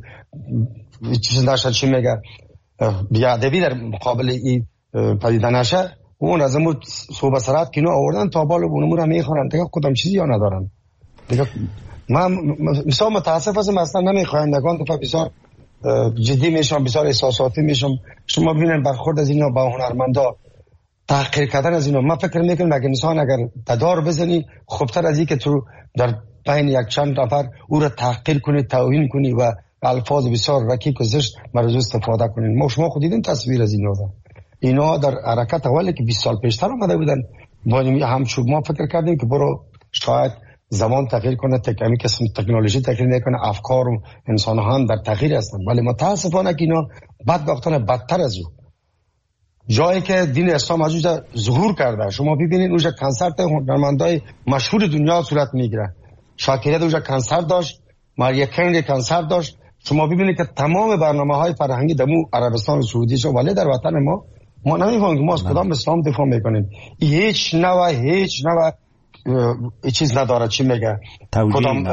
[SPEAKER 6] چیز نشد چی میگه بیادبی در مقابل این پدیده نشه، اون از امو صوبه سرات کنو آوردن تا بالا بونمو را میخورن دیگه کدام چیزی یا ندارن دیگه. من مثلا متاسف هستم اصلا نمیخوایندگان دفعه بسیار جدی میشم، بسیار احساساتی میشم. شما ببینید برخورد از اینا با هنرمندا، تحقیر کردن از اینا. من فکر میکنم اگه انسان اگر تدار بزنی خوبتر از این که تو در بین یک چند نفر او را تحقیر کنی، توهین کنی و الفاظ بسیار رکیک و زشت مرزو استفاده کنین. ما شما خود دیدین تصویر از اینا دا. اینا در حرکت اولی که بیست سال پیشتر اومده بودن با همچوب ما فکر کردیم که برو شاید زمان تغییر کنه، تکنیک قسم تکنولوژی تغییر نکنه، افکار و انسان ها هم در تغییر هستن. ولی متاسفانه که اینا بدبختانه بدتر از او جایی که دین اسلام از اونجا ظهور کرده. شما ببینید اونجا کنسرت هنرمندای مشهور دنیا صورت میگیره. شاکریت اونجا کنسرت داشت، ماریا کرنی کنسرت داشت. شما ببینید که تمام برنامه‌های فرهنگی دمو عربستان و سعودی شو، ولی در وطن ما ما نمی‌فهمیم که ما از کدام اسلام دفاع میکنیم. هیچ نوع هیچ نوع چیز نداره، چی میگه کدام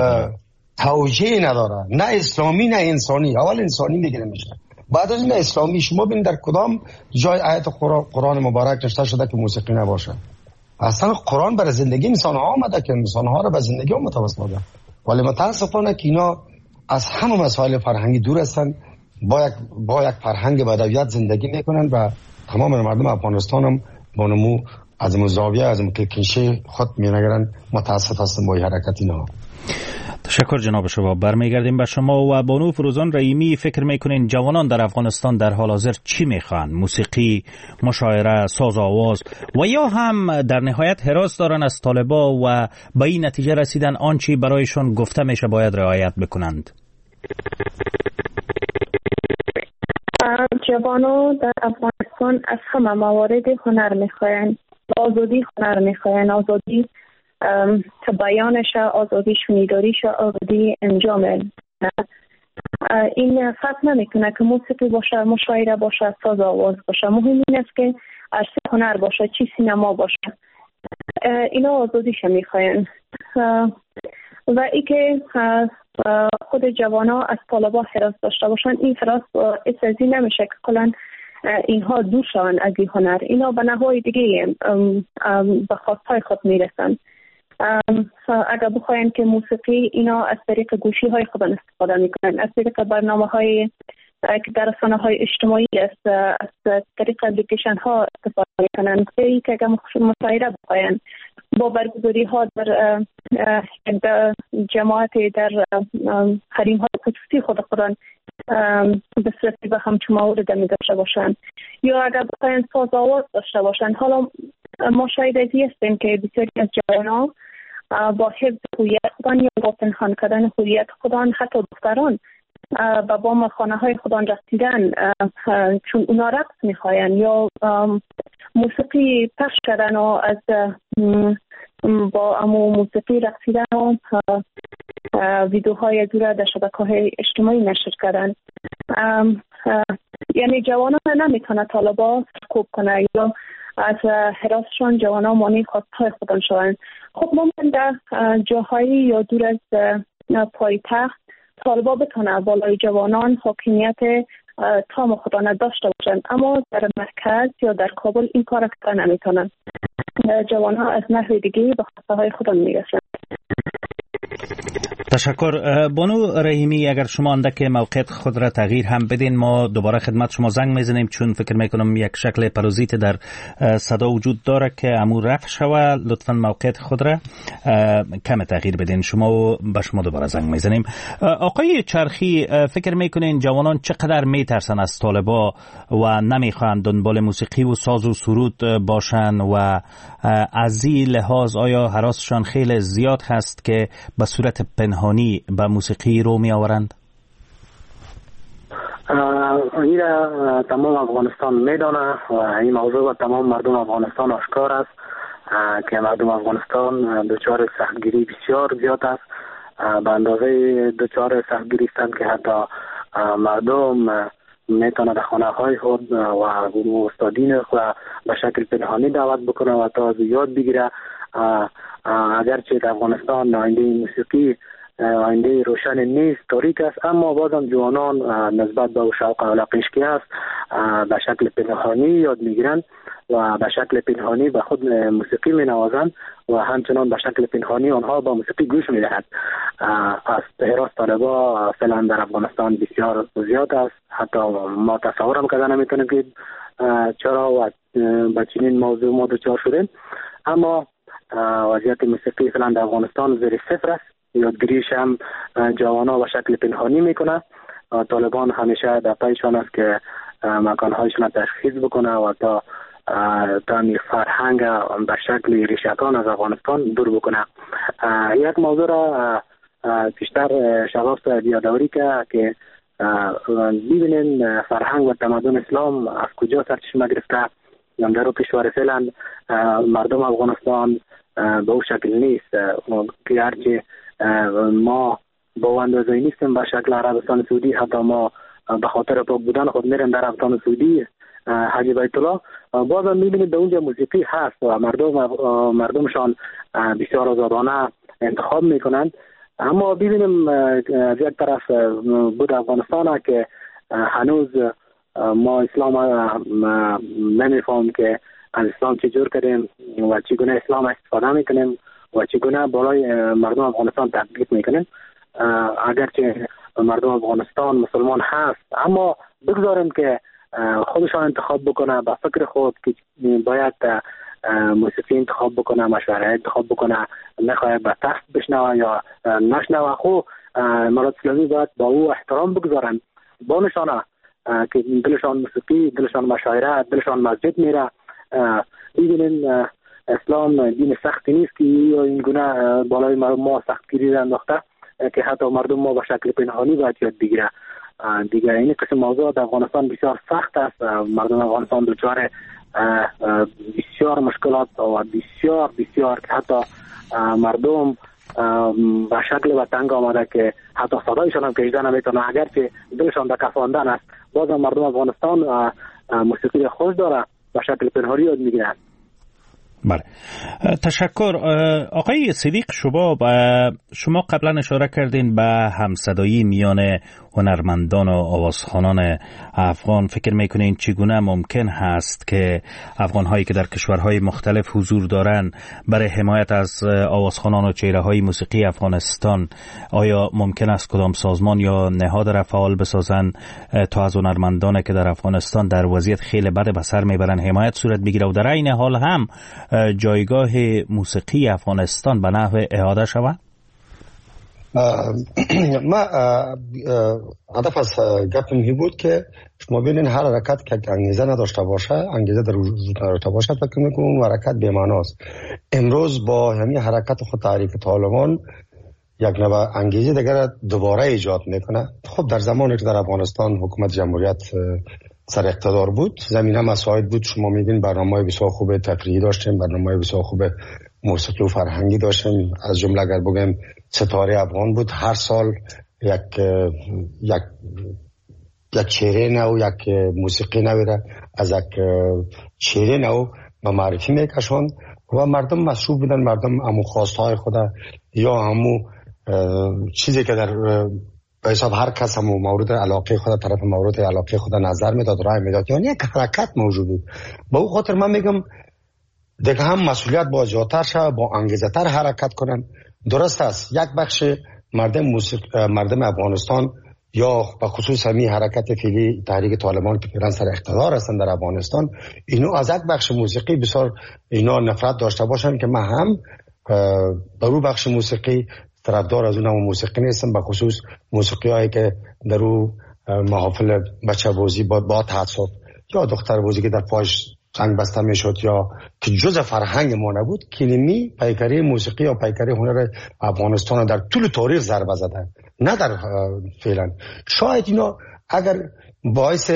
[SPEAKER 6] توجیه نداره، نه اسلامی نه انسانی. اول انسانی میگیره میشه، بعد از این اسلامی. شما ببینید در کدام جای آیت قرآن مبارک نوشته شده که موسیقی نباشه. اصلا قرآن برای زندگی انسان ها آمده که انسان ها رو به زندگی متوسل بده. ولی متاسفانه که اینا از همه مسائل فرهنگی دور هستن. با یک با یک فرهنگ بدویت زندگی میکنن و تمام مردم افغانستان هم با نمو از مزاویه از مکلکنشی خود می نگرن. متاسف هستم با این حرکت اینا.
[SPEAKER 2] تشکر جناب شما. برمیگردیم به شما و بانو فروزان رحیمی. فکر میکنین جوانان در افغانستان در حال حاضر چی میخوان؟ موسیقی، مشاعره، ساز آواز و یا هم در نهایت حراس دارن از طالبا و به این نتیجه رسیدن آنچه برایشون گفته میشه باید رعایت بکنند؟
[SPEAKER 7] جوانان در افغانستان از همه موارد هنر میخواین، آزادی هنر میخواین، آزادی بیانش، آزادی شنیداریش، آزادی انجام. این فرق نمیکنه که موسیقی باشه، مشاعره باشه، ساز آواز باشه. مهم این است که عرصه هنر باشه، چی سینما باشه. اینا آزادیش میخواین و ای که خود جوانا از طالبا حراس داشته باشن. این حراس اسازی نمیشه که کلن اینها دور شوند از این هنر. اینا به نهای دیگه به خواستهای خود میرسن. اگر بخواین که موسیقی، اینا از طریق گوشی های خود استفاده میکنن، از طریق برنامه های که در رسانه های اجتماعی است، از طریق اپلیکیشن ها استفاده میکنن. ای که اگر مشاعره بخواین با برگزاری ها در, در جماعت، در حریم های خصوصی خود خودن دسترسی به همچون موارد می داشته باشن، یا اگر بخواین ساز آواز داشته باشن. حالا ما شاید ازی هستیم که بسیاری از جوانان با حفظ هویت خودان یا با پنهان کردن هویت خودان، حتی دختران به بام خانه های خودان رقصیدن چون اونا رقص میخواین، یا موسیقی پخش کردن و از با امو موسیقی رقصیدن و ویدیوهای دور در شبکه‌های اجتماعی نشر کردن. یعنی جوانان نمیتونه طالبا سرکوب کنه یا از حراسشان جوانان مانع خواستهای خودان شوند. خب ممکن در جاهایی یا دور از پایتخت طالبا بتونه بالای جوانان حاکمیت تام خودان داشته باشند، اما در مرکز یا در کابل این کار کردن نمیتونن. جوانان از نحو دیگه به خواستهای خودان میرسند.
[SPEAKER 2] تشکر. بانو رحیمی، اگر شما اندک موقعیت خود را تغییر هم بدین، ما دوباره خدمت شما زنگ میزنیم، چون فکر میکنم یک شکل پروزیت در صدا وجود داره که امور رفع شوه. لطفا موقعیت خود را کم تغییر بدین. شما و به شما دوباره زنگ میزنیم. آقای چرخی، فکر میکنین جوانان چقدر میترسن از طالبا و نمیخوان دنبال موسیقی و ساز و سرود باشن و از این لحاظ آیا هراسشان خیلی زیاد هست که به صورت پنهانی به موسیقی رو می آورند؟
[SPEAKER 8] این را تمام افغانستان می دانه و این موضوع و تمام مردم افغانستان آشکار است که مردم افغانستان دچار سختگیری بسیار زیاد است. به اندازه دچار سختگیری هستند که حتی مردم میتونه در خانه های خود و استادین خود به شکل پنهانی دعوت بکنه و تا یاد بگیره. اگرچه در افغانستان آینده موسیقی آینده روشن نیست، تاریک است، اما بازم جوانان نسبت به شوق و علاقه‌اش است به شکل پنهانی یاد میگیرند و به شکل پنهانی به خود موسیقی می نوازند و همچنان به شکل پنهانی آنها با موسیقی گوش میدهند. از حراس طالبا فعلا در افغانستان بسیار زیاد است، حتی ما تصورم کردن نمیتونیم که چرا و به چنین موضوع ما دچار شدیم. اما وضعیت موسیقی فعلا در افغانستان زیر صفر است. یادگیریش هم جوانا به شکل پنهانی میکنه. طالبان همیشه در پیشان است که مکانهایشون تشخیص بکنه و تا تامی فرهنگ به شکل ریشه‌کان از افغانستان دور بکنه. یک موضوع را بیشتر شغاف یادآوری که که ببینین فرهنگ و تمدن اسلام از کجا سرچشمه گرفته. در کشور فعلا مردم افغانستان به اون شکل نیست که هرچی ما با اندازه‌ای نیستیم به شکل عربستان سعودی. حتی ما به خاطر پاک بودن خود میریم در عربستان سعودی حج بیت الله، بازم میبینید به اونجا موسیقی هست و مردم مردمشان بسیار آزادانه انتخاب میکنند. اما ببینیم از یک طرف بود افغانستان که هنوز ما اسلام نمیفهم که از اسلام چجور کردیم و چگونه اسلام استفاده میکنیم و چگونه بالای مردم افغانستان تطبیق میکنیم. اگرچه مردم افغانستان مسلمان هست، اما بگذاریم که خودشان انتخاب بکنه به فکر خود که باید موسیقی انتخاب بکنه، مشوره انتخاب بکنه، نخواهد به تست بشنوه یا نشنوه، خو مراد اسلامی باید با او احترام بگذارن، با نشانه که دلشان موسیقی، دلشان مشاعره، دلشان مسجد میره. ببینین اسلام دین سختی نیست که این گونه بالای ما سختگیری را انداخته که حتی مردم ما به شکل پنهانی باید یاد بگیره. دیگه این قسم موضوع در افغانستان بسیار سخت است. مردم افغانستان دچار بسیار مشکلات و بسیار بسیار که حتی مردم به شکل و تنگ آمده که حتی صدایشان هم کشیده نمیتونه، اگرچه دلشان به کفاندن است. باز مردم افغانستان موسیقی خوش داره، به شکل پنهانی یاد میگیرند.
[SPEAKER 2] بله، تشکر. آقای صدیق شباب، شما قبلا اشاره کردین به همصدایی میان هنرمندان و آوازخوانان افغان. فکر میکنین چگونه ممکن هست که افغان‌هایی که در کشورهای مختلف حضور دارن برای حمایت از آوازخوانان و چهره‌های موسیقی افغانستان، آیا ممکن است کدام سازمان یا نهاد را فعال بسازن تا از هنرمندان که در افغانستان در وضعیت خیلی بد به سر میبرن حمایت صورت بگیره و در این حال هم جایگاه موسیقی افغانستان به نحو اعاده شود؟
[SPEAKER 6] ما هدف از گپم این بود که شما ببینین هر حرکت که انگیزه نداشته باشه، انگیزه در وجود نداشته باشه، فکر میکنم اون حرکت بی‌معناست. امروز با همین حرکت خود تحریک طالبان یک نوع انگیزه دیگر دوباره ایجاد میکنه. خب در زمانی که در افغانستان حکومت جمهوریت سر اقتدار بود، زمینه مساعد بود. شما میدین برنامه‌های بسیار خوب تفریحی داشتیم، برنامه‌های بسیار خوب موسیقی و فرهنگی داشتیم. از جمله اگر بگم ستاره افغان بود، هر سال یک یک یک چهره نو، یک موسیقی نویره از یک چهره نو به معرفی میکشوند و مردم مشروب بودن. مردم همون خواستهای خود یا همون چیزی که در به حساب هر کس همون مورد علاقه خود طرف مورد علاقه خود نظر میداد، رای میداد، یعنی یک حرکت موجود بود. با اون خاطر من میگم دیگه هم مسئولیت با زیادتر شد، با انگیزه تر حرکت کنن. درست است یک بخش مردم موسیق... مردم افغانستان یا به خصوص همین حرکت فعلی تحریک طالبان که فعلا سر اقتدار هستن در افغانستان، اینو از یک بخش موسیقی بسیار اینا نفرت داشته باشن که من هم برو بخش موسیقی طرفدار از اونم موسیقی نیستم، به خصوص موسیقی هایی که در رو محافل بچه بازی با با تعصب یا دختر بازی که در پاش سنگ بسته میشد یا که جز فرهنگ ما نبود. کلمی پیکری موسیقی یا پیکری هنر افغانستان در طول تاریخ ضربه زدن، نه در فعلا. شاید اینا اگر باعث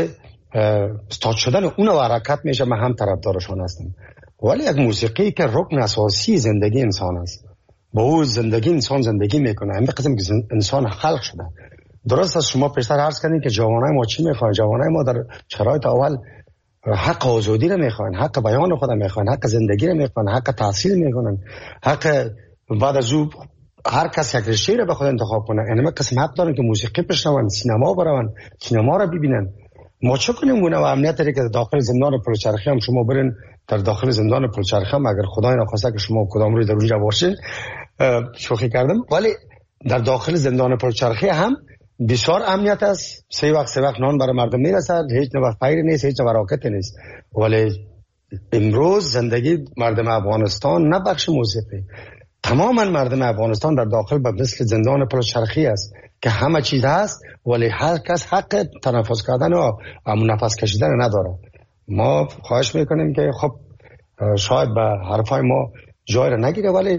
[SPEAKER 6] استاد شدن اون حرکت میشه، من هم طرفدارشان هستم. ولی یک موسیقی که رکن اساسی زندگی انسان است، با او زندگی انسان زندگی میکنه، همین قسم که انسان خلق شده. درست است شما پیشتر عرض کردین که جوانای ما چی میخوان. جوانای ما در شرایط اول حق آزادی رو میخوان، حق بیان خود میخوان، حق زندگی رو میخوان، حق تحصیل میکنن، حق بعد از او هر کس یک رشته رو به خود انتخاب کنه. یعنی ما قسم حق دارن که موسیقی بشنون، سینما برون، سینما رو ببینن. ما چه کنیم گونه و امنیت که داخل زندان پلچرخی هم شما برین در داخل زندان پلچرخی هم اگر خدای نخواسته که شما کدام روی در اونجا باشین، شوخی کردم، ولی در داخل زندان پلچرخی هم بسیار امنیت است. سه وقت سه وقت نان برای مردم میرسد، هیچ نوع فقیر نیست، هیچ نوع راکت نیست. ولی امروز زندگی مردم افغانستان نه بخش موسیقی، تماما مردم افغانستان در داخل به مثل زندان پلچرخی است که همه چیز هست ولی هر کس حق تنفس کردن و نفس کشیدن نداره. ما خواهش میکنیم که خب شاید به حرفای ما جای را نگیره، ولی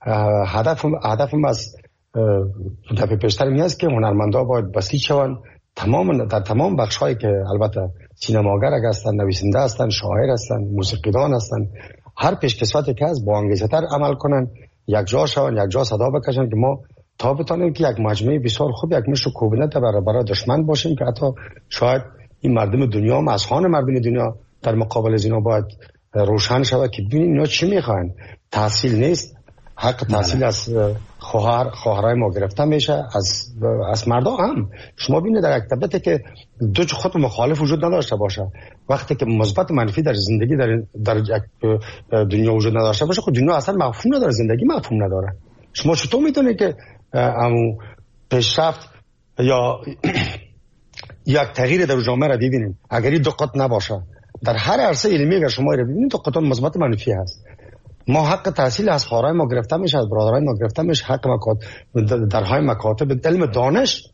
[SPEAKER 6] هدف هدفم از دفعه پیشتر می است که هنرمندا باید بسیج شوند تمام در تمام بخش هایی که البته سینماگر هستن، نویسنده هستن، شاعر هستن، موسیقیدان هستن، هر پیشکسوتی که از با انگیزه تر عمل کنن، یک جا شوند، یک جا صدا بکشن که ما تا بتونیم که یک مجموعه بسیار خوب، یک مشت کوبنه برای برای دشمن باشیم که حتی شاید این مردم دنیا هم از خان مردم دنیا در مقابل از اینا باید روشن شود که ببینید اینا چی میخوان. تحصیل نیست، حق تحصیل از خواهر خواهرای ما گرفته میشه، از از مردا هم. شما ببینید در یک طبقه که دو خود مخالف وجود نداشته باشه، وقتی که مثبت منفی در زندگی در در یک دنیا وجود نداشته باشه، خود دنیا اصلا مفهوم نداره، زندگی مفهوم نداره. شما چطور میدونید که همون پیشرفت یا یک تغییر در جامعه را ببینیم اگر این دقت نباشه؟ در هر عرصه علمی اگر شما رو ببینید تو قطعا مثبت منفی هست. ما حق تحصیل از خواهرای ما گرفته میشه، از برادرای ما گرفته میشه، حق مکاتب درهای مکاتب علم دانش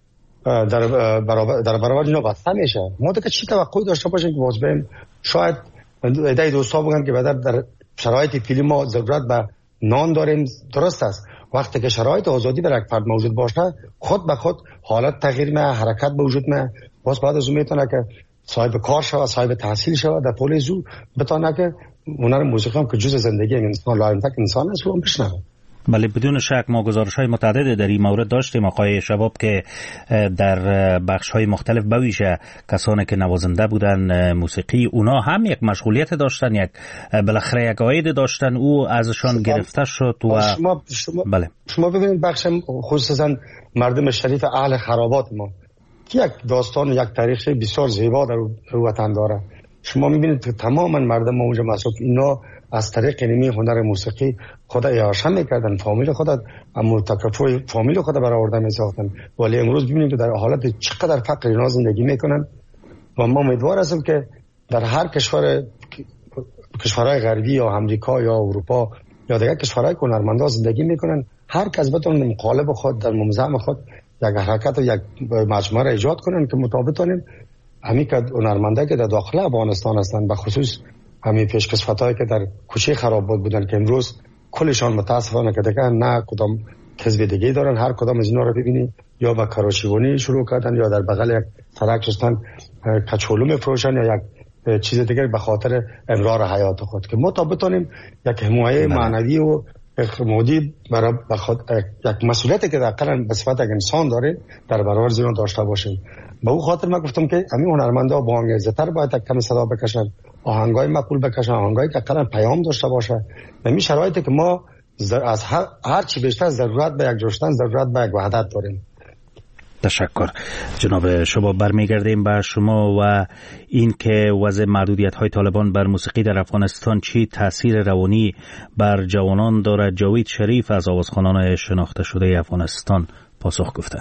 [SPEAKER 6] در برابر در برابر اینا بسته میشه. ما دیگه چی توقعی داشته باشیم که باز بریم؟ شاید ایده دوستا بگن که بعد در شرایط فعلی ما ضرورت به نان داریم، درست است. وقتی که شرایط آزادی برای یک فرد موجود باشه خود به خود حالت تغییر میه، حرکت به وجود میه. باز بعد از اون میتونه که صاحب کار شود، صاحب تحصیل شود، در پول زو بتونه که هنر موسیقی هم که جزء زندگی انسان لازم تک انسان است رو بشنوه.
[SPEAKER 2] بله بدون شک ما گزارش‌های متعدد در این مورد داشتیم آقای شباب که در بخش‌های مختلف بویژه کسانی که نوازنده بودن موسیقی اونا هم یک مشغولیت داشتن، یک بالاخره یک عاید داشتن، او ازشان گرفته شد و
[SPEAKER 6] شما شما
[SPEAKER 2] بله
[SPEAKER 6] شما ببینید بخش خصوصا مردم شریف اهل خرابات ما یک داستان یک تاریخ بسیار زیبا در وطن داره. شما می‌بینید که تماما مردم ما اونجا مصروف اینا از طریق علمی هنر موسیقی خود اعاشه میکردن، فامیل خود اما تکفوی فامیل خود برای آورده میساختن. ولی امروز ببینید که در حالت چقدر فقر اینا زندگی میکنن و ما امیدوار هستیم که در هر کشور کشورهای غربی یا امریکا یا اروپا یا دیگر کشورهای هنرمندا زندگی میکنن هر کس بتونه مقالب خود در ممزم خود یک حرکت و یک مجموعه ایجاد کنن که مطابقتونیم همین که هنرمنده که در داخل افغانستان هستن، به خصوص همین پیشکسوتایی که در کوچه خرابات بودن که امروز کلشان متاسفانه که دیگه نه کدام حزب دیگه دارن، هر کدام از اینا رو ببینی یا به کراچیونی شروع کردن یا در بغل یک سرک شستن کچولو میفروشن یا یک چیز دیگه به خاطر امرار حیات خود. که ما تا بتونیم یک حمایت معنوی و مودی برای یک مسئولیتی که دقیقاً به صفت یک انسان داره در برابر زیران داشته باشیم. به او خاطر من گفتم که همین هنرمندا با انگیزه‌تر باید کم صدا بکشن، آهنگای معقول بکشن، آهنگایی که دقیقاً پیام داشته باشه. همین شرایطی که ما از هر, هر چی بیشتر ضرورت به یک جوشتن، ضرورت به یک وحدت داریم.
[SPEAKER 2] تشکر جناب شباب. برمیگردیم به شما و این که وضع محدودیت های طالبان بر موسیقی در افغانستان چی تاثیر روانی بر جوانان دارد. جاوید شریف از آوازخوانان شناخته شده افغانستان پاسخ گفته.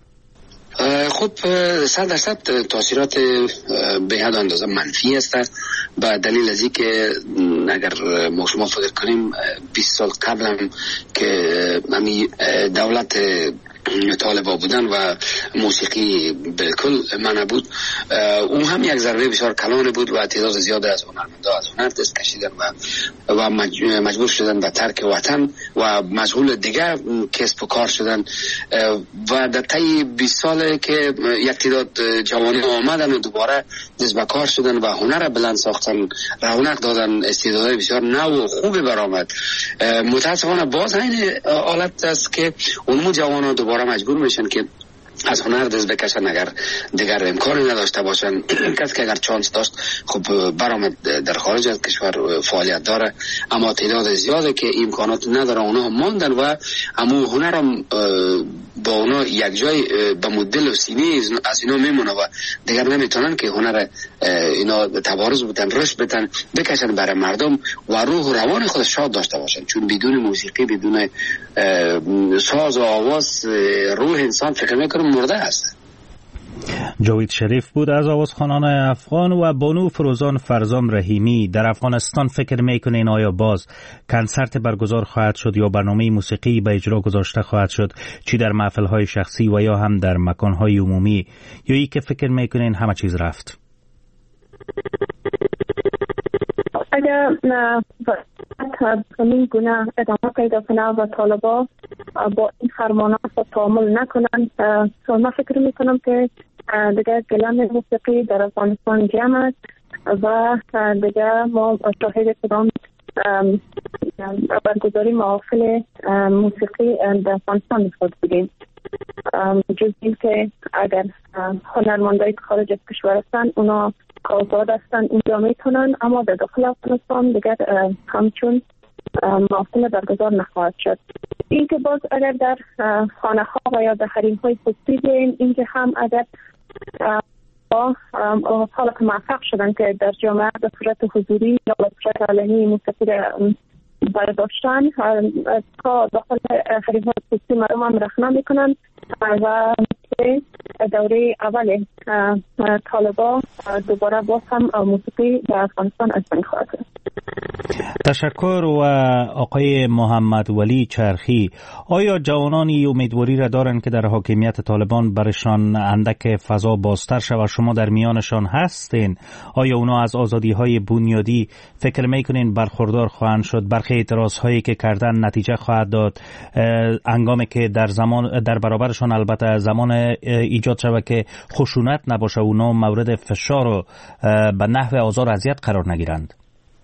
[SPEAKER 9] خب صد درصد تاثیرات به حد اندازه منفی است به دلیل از اینکه اگر ما شما فکر کنیم بیست سال قبل هم که همین دولت طالبا بودن و موسیقی بالکل منع بود، اون هم یک ضربه بسیار کلان بود و تعداد زیاد از هنرمندا از هنر دست کشیدن و و مجبور شدن به ترک وطن و مشغول دیگر کسب و کار شدن و در طی بیست ساله که یک تعداد جوانان آمدن و دوباره دست به کار شدن و هنر بلند ساختن، رونق دادن، استعدادهای بسیار نو و خوبی برآمد. متاسفانه باز این حالت است که اون جوانان دوباره مجبور میشن که از هنر دست بکشن اگر دیگر امکانی نداشته باشن. کسی که اگر چانس داشت خب برآمد در خارج از کشور فعالیت داره، اما تعداد زیاده که امکانات نداره اونا هم ماندن و همون هنر هم با اونا یک جای به مدل و سینه از اینا میمونه و دیگر نمیتونن که هنر اینا تبارز بودن، رشد بتن، بکشن برای مردم و روح و روان خود شاد داشته باشن. چون بدون موسیقی، بدون ساز و آواز روح انسان فکر میکنم مرده است.
[SPEAKER 2] جاوید شریف بود از آوازخوانان افغان. و بانو فروزان فرزام رحیمی در افغانستان فکر میکنین آیا باز کنسرت برگزار خواهد شد یا برنامه موسیقی به اجرا گذاشته خواهد شد، چی در محفل‌های شخصی و یا هم در مکان‌های عمومی، یا ای که فکر میکنین همه چیز رفت؟
[SPEAKER 7] اگر همین گونه ادامه پیدا کنه و طالبا با این فرمانات تعامل نکنن، من فکر میکنم که دیگه گلم موسیقی در افغانستان جمع است و دیگه ما شاهد کدام برگزاری محافل موسیقی در افغانستان میخواد بودیم. جز این که اگر هنرمندای خارج از کشور هستن اونا آزاد هستن اونجا میتونن، اما در داخل افغانستان دیگر همچون محافل برگزار نخواهد شد. این که باز اگر در خانه ها و یا در حریم های خصوصی بیاییم، این که هم اگر حالا که موفق شدن که در جامعه به صورت حضوری یا به صورت علنی موسیقی برداشتن تا داخل حریم های خصوصی مردم هم رخنه میکنن و دوره اول طالبان دوباره باز هم موسیقی در افغانستان از بین خواهد رفت.
[SPEAKER 2] تشکر. و آقای محمد ولی چرخی، آیا جوانانی امیدواری را دارند که در حاکمیت طالبان برشان اندک فضا بازتر شود؟ شما در میانشان هستین. آیا اونا از آزادی های بنیادی فکر میکنین برخوردار خواهند شد؟ برخی اعتراض هایی که کردن نتیجه خواهد داد انگامی که در زمان در برابرشان البته زمان ایجاد شود که خشونت نباشه اونا مورد فشار و به نحو آزار اذیت قرار نگیرند؟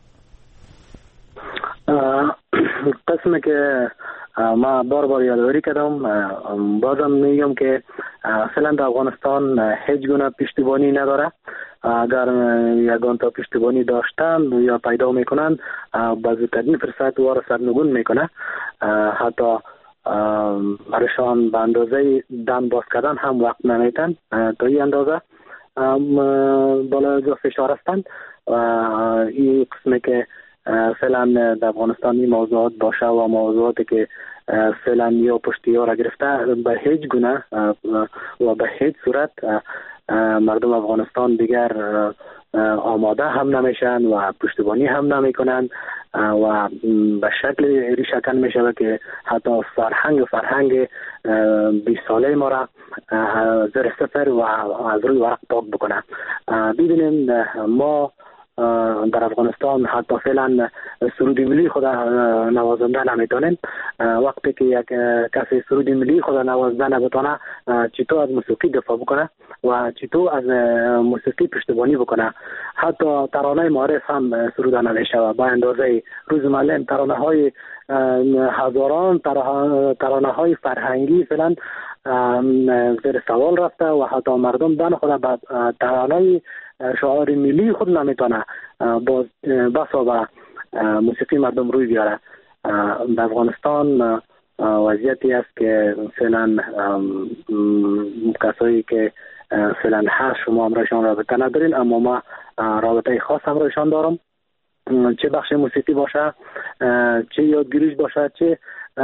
[SPEAKER 8] قسمی که ما بار بار یادآوری کردم، بازم میگم که فعلا در افغانستان هیچ گونه پشتیبانی نداره. اگر یگان تا پشتیبانی داشتن یا پیدا میکنن با زودترین فرصت وار سرنگون میکنه. حتی برشان به اندازه دم باز کردن هم وقت نمیتن، تا این اندازه بالا جا فشار هستند. این قسمی که فعلا در افغانستان این موضوعات باشه و موضوعاتی که فعلا یا پشتی ها را گرفته به هیچ گونه و به هیچ صورت مردم افغانستان دیگر آماده هم نمیشن و پشتیبانی هم نمیکنن و به شکل ریشه‌کن میشه که حتی فرهنگ فرهنگ بیست ساله ما را زیر صفر و از روی ورق پاک بکنه. ببینیم ما در افغانستان حتی فعلا سرود ملی خود نوازنده نمیتونیم. وقتی که یک کسی سرود ملی خود نوازنده نمیتونه چطور از موسیقی دفاع بکنه و چطور از موسیقی پشتیبانی بکنه؟ حتی ترانه معارف هم سروده نمیشه و با اندازه روز معلم ترانه های هزاران ترانه های فرهنگی فعلا زیر سوال رفته و حتی مردم دن خود به ترانه شعار ملی خود نمیتونه باز بسا به موسیقی مردم روی بیاره. در افغانستان وضعیتی است که فعلا کسایی که فعلا هست شما امرایشان رابطه ندارین، اما ما رابطه خاص امرایشان دارم. چه بخش موسیقی باشه، چه یادگیریش باشه، چه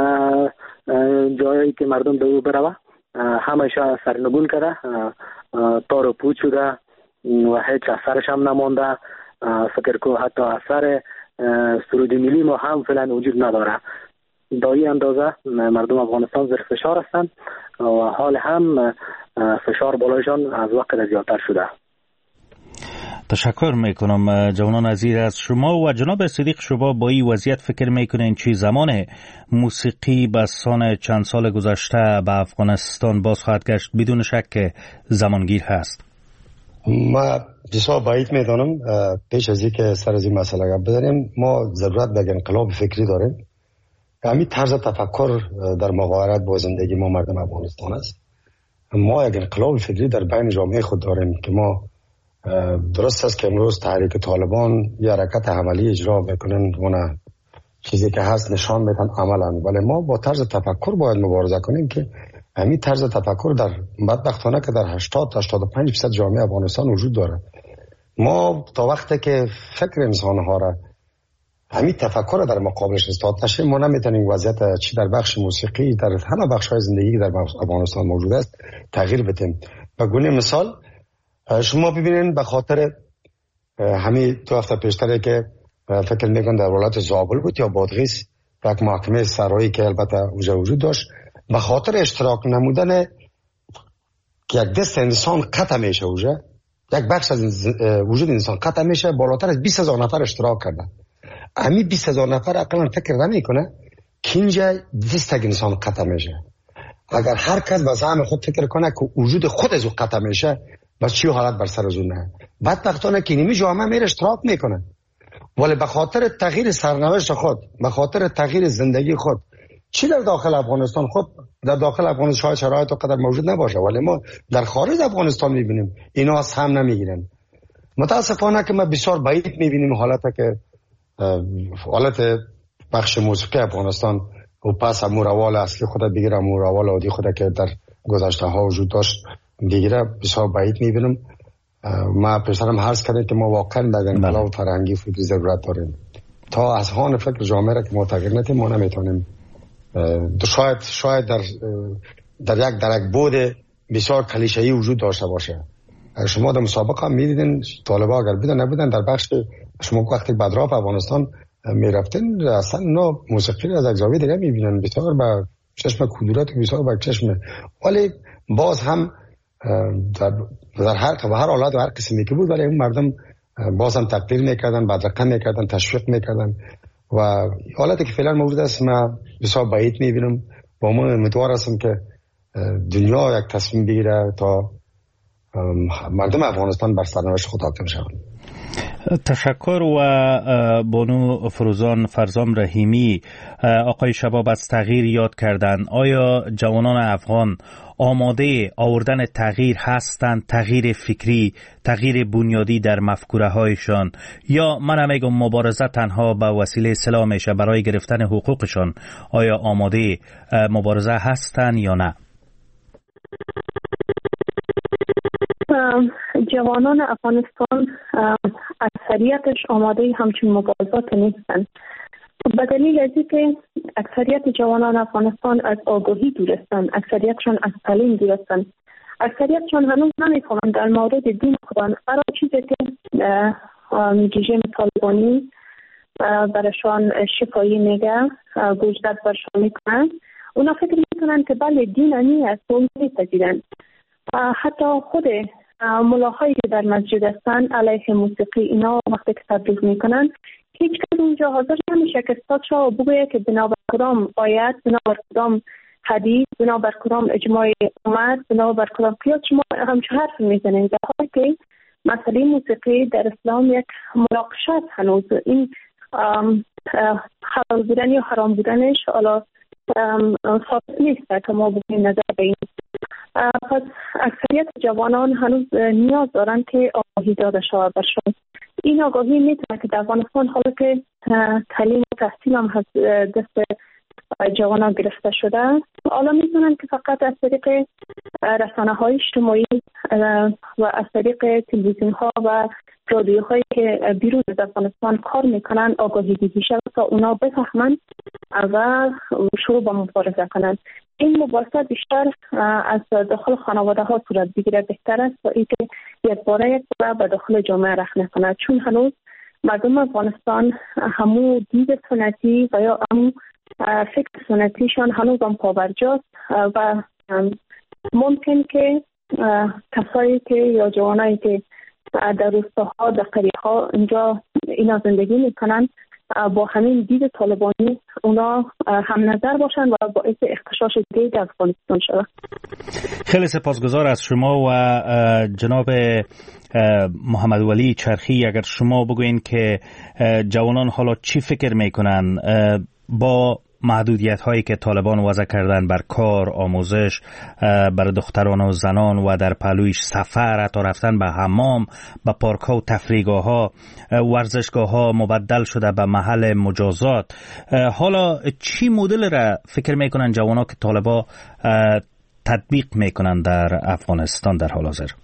[SPEAKER 8] جایی که مردم به او بروه، همیشه سرنگون کرده، تار و پود شده و هیچ اثرش هم نمانده. فکر که حتی اثر سرود ملی ما هم فعلا وجود نداره. با این اندازه مردم افغانستان زیر فشار هستند و حال هم فشار بالایشان از وقت زیادتر شده.
[SPEAKER 2] تشکر میکنم جوانان عزیز از شما. و جناب صدیق، شما با این وضعیت فکر میکنین چی زمان موسیقی به سان چند سال گذشته به افغانستان باز خواهد گشت؟ بدون شک که زمانگیر هست.
[SPEAKER 6] ما بسیار باید میدانم پیش از اینکه سر از این مسئله گپ بزنیم ما ضرورت به انقلاب فکری داریم. همین طرز تفکر در مقایرت با زندگی ما مردم افغانستان است. ما یک انقلاب فکری در بین جامعه خود داریم که ما درست است که امروز تحریک طالبان یه حرکت عملی اجرا بکنن و چیزی که هست نشان میدن عملا، ولی ما با طرز تفکر باید مبارزه کنیم که همین طرز تفکر در بدبختانه که در هشتاد تا هشتاد و پنج درصد جامعه افغانستان وجود داره. ما تا وقتی که فکر انسانها را همین تفکر در مقابلش استاد نشه ما نمیتونیم وضعیت چی در بخش موسیقی در همه بخش‌های زندگی در افغانستان موجود است تغییر بدیم. به گونه مثال شما ببینید به خاطر همین دو هفته پیشتره که فکر میکنم در ولایت زابل بود یا بادغیس یک محکمه سرایی که البته اونجا وجود داشت، به خاطر اشتراک نمودن که یک دست انسان قطع میشه اونجا، یک بخش از وجود انسان قطع میشه، بالاتر از بیست هزار نفر اشتراک کردن. همین بیست هزار نفر اقلا فکر نمیکنه که اینجا دست یک انسان قطع میشه. اگر هر کس به زعم خود فکر کنه که وجود خود از او قطع میشه بس چی حالت بر سر از اون نه، بدبختانه که نمی جامعه میره اشتراک میکنه، ولی به خاطر تغییر سرنوشت خود، به خاطر تغییر زندگی خود، چی در داخل افغانستان، خود در داخل افغانستان شاید شرایط قدر موجود نباشه ولی ما در خارج افغانستان میبینیم اینا از هم نمیگیرن. متاسفانه که ما بسیار بعید میبینیم حالت که حالت بخش موسیقی افغانستان و پس امور روال اصلی خود بگیره، امور روال عادی خود که در گذشته ها وجود داشت بگیره، بسیار بعید میبینم. ما پیشترم عرض کردم که ما واقعا در انقلاب فرهنگی فکری ضرورت داریم. تا از هان فکر جامعه را که ما تغییر ندیم ما نمیتونیم. شاید شاید در در یک در یک بود بسیار کلیشه‌ای وجود داشته باشه. شما در مسابقه هم می‌دیدین طالبا اگر بودن نبودن در بخش شما وقتی بدرا به افغانستان میرفتین اصلا اونا موسیقی را از یک زاویه دیگه می‌بینن، بسیار با چشم کدورت و بسیار با چشم، ولی باز هم در, در هر و هر حالت و هر قسمی که بود ولی اون مردم باز هم تقدیر میکردن، بدرقه میکردن، تشویق میکردن و حالتی که فعلا موجود است ما بسیار بعید میبینم و من امیدوار هستم که دنیا یک تصمیم بگیره تا مردم افغانستان بر سرنوشت خود حاکم شوند.
[SPEAKER 2] تشکر. و بانو فروزان فرزام رحیمی، آقای شباب از تغییر یاد کردن. آیا جوانان افغان آماده آوردن تغییر هستند؟ تغییر فکری، تغییر بنیادی در مفکوره هایشان، یا من میگم مبارزه تنها به وسیله سلاح میشه برای گرفتن حقوقشان؟ آیا آماده مبارزه هستند یا نه؟
[SPEAKER 7] جوانان افغانستان اکثریتش آماده همچون مبارزات نیستند، به دلیل از اینکه اکثریت جوانان افغانستان از آگاهی دور هستند، اکثریتشان از تعلیم دور هستند، اکثریتشان هنوز نمی‌فهمند در مورد دین خودشان. هر چیزی که رژیم طالبانی برایشان شفایی میگه گوشزد برشان میکنند، اونا فکر میکنند که بله دین انی است و میپذیرند. حتی خود ملاهایی که در مسجد هستند علیه موسیقی اینا وقتی که تبلیغ میکنند هیچ کس اونجا حاضر نمیشه که استادشا بگویه که بنابر کدام آیت، بنابر کدام حدیث، بنابر کدام اجماع امت، بنابر کدام قیاس شما همچه حرف میزنید، در حالی که مسئله موسیقی در اسلام یک مناقشه است. هنوز این حلال بودن یا حرام بودنش حالا ثابت نیست که ما بگیم نظر به این. پس اکثریت جوانان هنوز نیاز دارند که آگاهی داده شود برشان. این آگاهی میتونه که در افغانستان حالا که تعلیم و تحصیل هم دست جوانان گرفته شده، حالا میتونن که فقط از طریق رسانه های اجتماعی و از طریق تلویزیون ها و رادیو هایی که بیرون از افغانستان کار میکنن آگاهی دیده شود تا اونا بفهمن و شروع به مبارزه کنند. این مبارزه بیشتر از داخل خانواده ها صورت بگیره بهتر است تا اینکه یک باره یک باره به داخل جامعه رخ نکنه، چون هنوز مردم افغانستان همو دید سنتی و یا همو فکر سنتیشان هنوز هم پابرجاست و ممکن که کسایی که یا جوانایی که در روستاها در قریه ها اینجا اینا زندگی میکنن با همین دید طالبانی اونا هم نظر باشن و باعث اختشاش دیگه در افغانستان شود.
[SPEAKER 2] خیلی سپاسگزار از شما. و جناب محمد ولی چرخی، اگر شما بگوین که جوانان حالا چی فکر میکنن با محدودیت هایی که طالبان وضع کردن بر کار، آموزش بر دختران و زنان و در پهلویش سفر، تا رفتن به حمام، به پارک ها و تفریحگاه ها، ورزشگاه ها مبدل شده به محل مجازات. حالا چی مدل را فکر میکنن جوانا که طالبا تطبیق میکنن در افغانستان در حال حاضر؟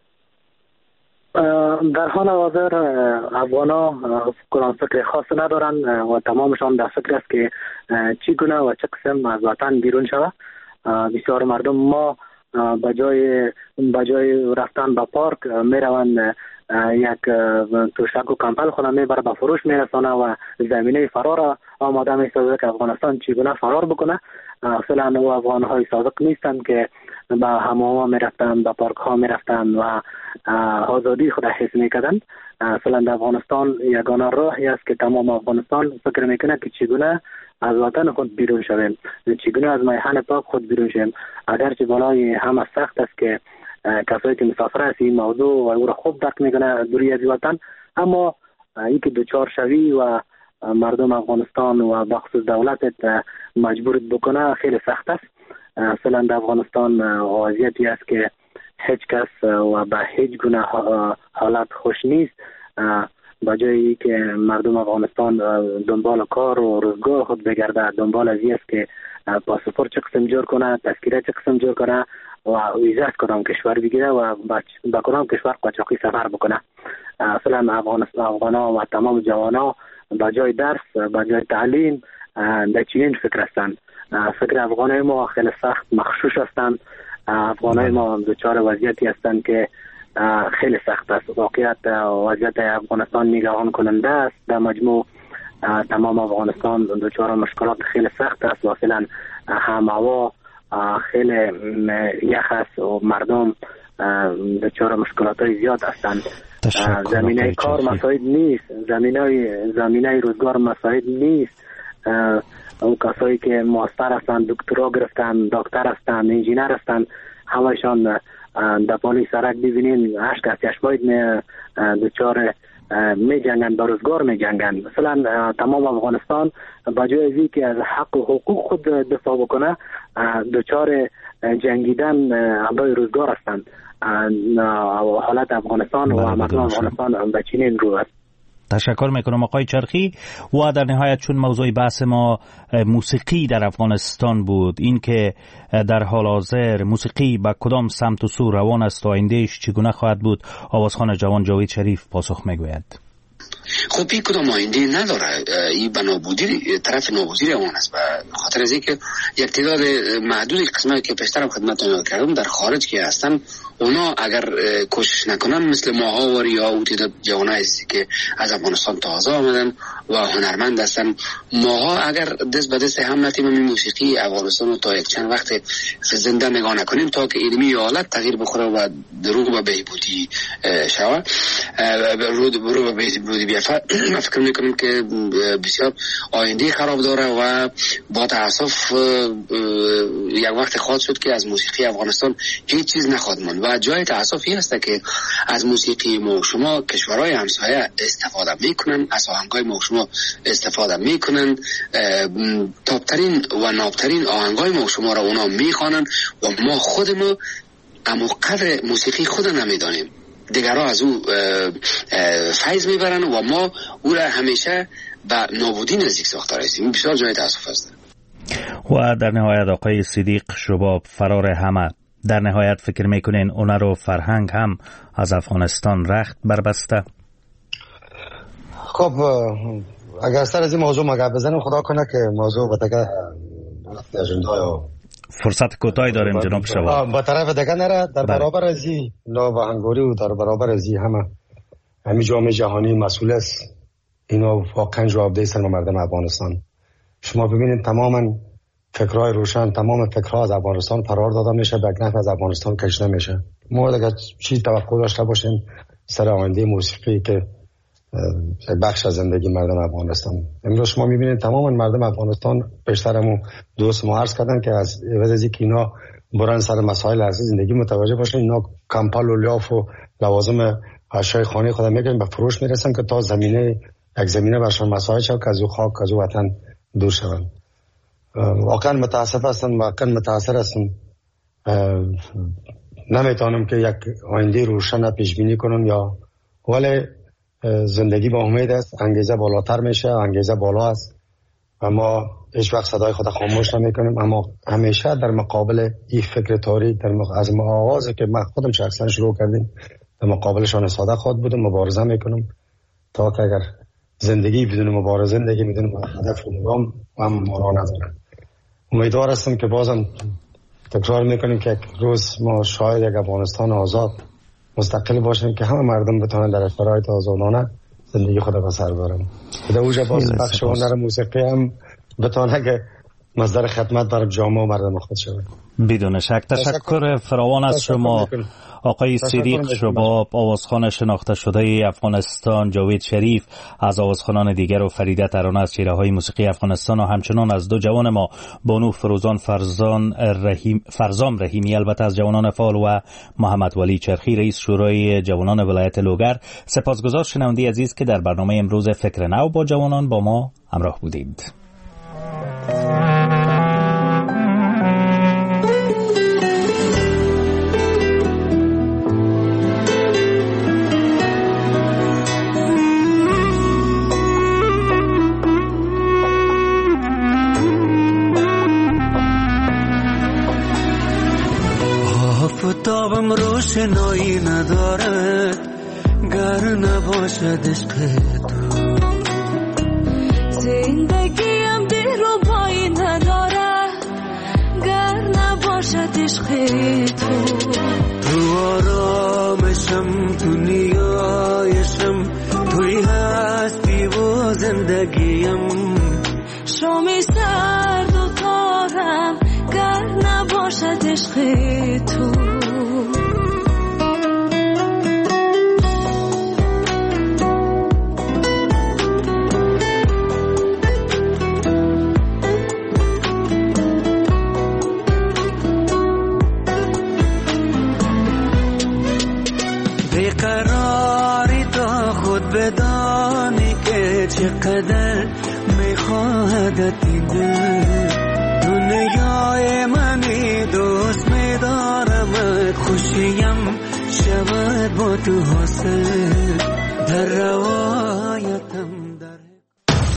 [SPEAKER 8] در حال حاضر افغانا کدام فکر خاص ندارن و تمامشان در فکر است که چگونه و چه قسم از وطن بیرون شود. بسیار مردم ما بجای بجای رفتن به پارک میروند یک توشک و کمپل خود میبره به فروش میرسانه و زمینه فرار آماده میسازه که افغانستان چگونه فرار بکنه. اصلا و افغان های صادق نیستند که به حمام ها میرفتن، به پارک ها میرفتن و آزادی خود حس میکردن. اصلا در افغانستان یگانه راهی است که تمام افغانستان فکر میکنه که چگونه از وطن خود بیرون شویم، چگونه از میهن پاک خود بیرون شویم. اگرچه بالای همه سخت است که کسایی که مسافر است این موضوع و او را خوب درک میکنه دوری از وطن، اما این که دوچار شوی و مردم افغانستان و بخصوص دولتت مجبورت بکنه خیلی سخت است. اصلا در افغانستان وضعیتی است که هیچ کس و به هیچ گونه حالت خوش نیست. با جایی که مردم افغانستان دنبال کار و روزگار خود بگرده، دنبال از این است که پاسپورت چه قسم جور کنه، تذکره چه قسم جور کنه و ویزا از کدام کشور بگیره و با کدام کشور قاچاقی سفر بکنه. اصلا افغانستان افغانا و تمام جوانا با جای درس، با جای تعلیم در چنین فکر هستند. فکر افغانای ما خیلی سخت مخشوش هستند. افغانای ما دچار وضعیتی هستند که خیلی سخت است. واقعیت وضعیت افغانستان نگران کننده است. در مجموع تمام افغانستان دچار مشکلات خیلی سخت است و فعلا هم هوا خیلی یخ است و مردم دچار مشکلات های زیاد هستند. زمینه کار مساعد نیست، زمینه زمینه روزگار مساعد نیست. اون کسایی که ماستر هستند، دکترا گرفتن، دکتر هستند، انجینر هستند، همشان در پالی سرک ببینین هشت کسی اشباید دچار می جنگن، با روزگار می جنگن. مثلا تمام افغانستان با جای ازی که از حق و حقوق خود دفاع بکنه دچار جنگیدن برای روزگار هستند. حالت افغانستان و مردم افغانستان به چنین رو است.
[SPEAKER 2] تشکر میکنم آقای چرخی. و در نهایت چون موضوع بحث ما موسیقی در افغانستان بود، این که در حال حاضر موسیقی به کدام سمت و سو روان است و آیندهش چگونه خواهد بود، آوازخوان جوان جاوید شریف پاسخ میگوید.
[SPEAKER 9] خب این کدام آینده نداره، این به نابودی طرف نابودی روان است. به خاطر از اینکه یک تعداد محدود قسمتی که پیشتر خدمتتون کردم در خارج که هستن، اونا اگر کوشش نکنن مثل ماها و یا او تعداد جوانایی که از افغانستان تازه آمدن و هنرمند هستن، ماها اگر دست به دست هم نتیم این موسیقی افغانستان رو تا یک چند وقت زنده نگاه نکنیم تا که علمی حالت تغییر بخوره و درو به بهبودی شود، رو به بهبودی بیافته، فکر میکنم که بسیار آینده خراب داره و با تاسف یک وقت خواهد شد که از موسیقی افغانستان هیچ چیز نخواهد ماند. و جای تاسف این است که از موسیقی ما شما کشورهای همسایه استفاده میکنن، از آهنگای ما شما استفاده میکنن، تاپترین و نابترین آهنگای ما شما را اونا میخوانن و ما خود ما اما قدر موسیقی خود نمیدانیم. دیگرها از او فیض میبرن و ما او را همیشه به نابودی نزدیک ساخته رسیم. بسیار جای تاسف است.
[SPEAKER 2] و در نهایت آقای صدیق شباب، فرار همه، در نهایت فکر میکنین هنر و فرهنگ هم از افغانستان رخت بربسته؟
[SPEAKER 6] خب اگر سر از این موضوع مگه بزنیم، خدا کنه که موضوع به دیگه اجندا
[SPEAKER 2] فرصت کوتاهی داریم جناب شباب.
[SPEAKER 6] با طرف دیگه نره، در برابر از این نابهنگاری و در برابر از این همه همین جامعه جهانی مسئول است. اینا واقعا جوابدهی سر مردم افغانستان. شما ببینید تماما فکرهای روشن، تمام فکرها از افغانستان فرار داده میشه، بکنف از افغانستان کشیده میشه. ما اگر چی توقع داشته باشیم سر آینده موسیقی که بخش از زندگی مردم افغانستان، امروز شما میبینید تماما مردم افغانستان بیشترمون دوست ما عرض کردن که از عوض از اینکه اینا برن سر مسائل ارزی زندگی متوجه باشن، اینا کمپل و لیاف و لوازم اشیاء خانه خود میگن به فروش میرسن که تا زمینه یک زمینه برشان مسائل شد که از او خاک از او وطن دور شون. واقعا متاسف هستم، واقعا متاثر هستم. نمیتونم که یک آینده روشن پیش بینی کنم یا ولی زندگی با امید است، انگیزه بالاتر میشه، انگیزه بالا است و ما هیچ وقت صدای خود خاموش نمیکنیم، اما همیشه در مقابل این فکر تاریک در مق... از آغازی که من خودم شخصا شروع کردیم در مقابلشان ساده خود بودم، مبارزه میکنم تا که اگر زندگی بدون مبارزه، زندگی بدون هدف و نظام هم معنا نداره. امیدوار هستم که بازم تکرار میکنیم که یک روز ما شاید یک افغانستان آزاد مستقل باشیم که همه مردم بتونن در شرایط آزادانه زندگی خود به سر ببرن. در اوج باز بخش هنر موسیقی هم بتونه که مصدر خدمت برای جامعه و مردم خود شود.
[SPEAKER 2] بدون شک. تشکر فراوان از شما آقای صدیق شباب، آوازخوان شناخته شده افغانستان، جاوید شریف از آوازخوانان دیگر و فریده ترانه از چهره‌های موسیقی افغانستان و همچنان از دو جوان ما بانو فروزان فرزان رحیم فرزام رحیمی، البته از جوانان فعال، و محمد ولی چرخی رئیس شورای جوانان ولایت لوگر. سپاسگزار شنونده عزیز که در برنامه امروز فکر نو با جوانان با ما همراه بودید.
[SPEAKER 11] آفتابم روشنایی نداره گر نباشد عشق تو، زندگیم دلربایی نداره گر نباشد عشق تو. تو آرامشم، تو نیایشم، توی هستی و زندگیم.
[SPEAKER 12] شامی سرد و تارم گر نباشد عشق تو.
[SPEAKER 11] بیقراری تا خود بدانی که چقدر میخواهدت این دل. دنیای منی دوست میدارمت، خوشیم شود با تو حاصل. در روا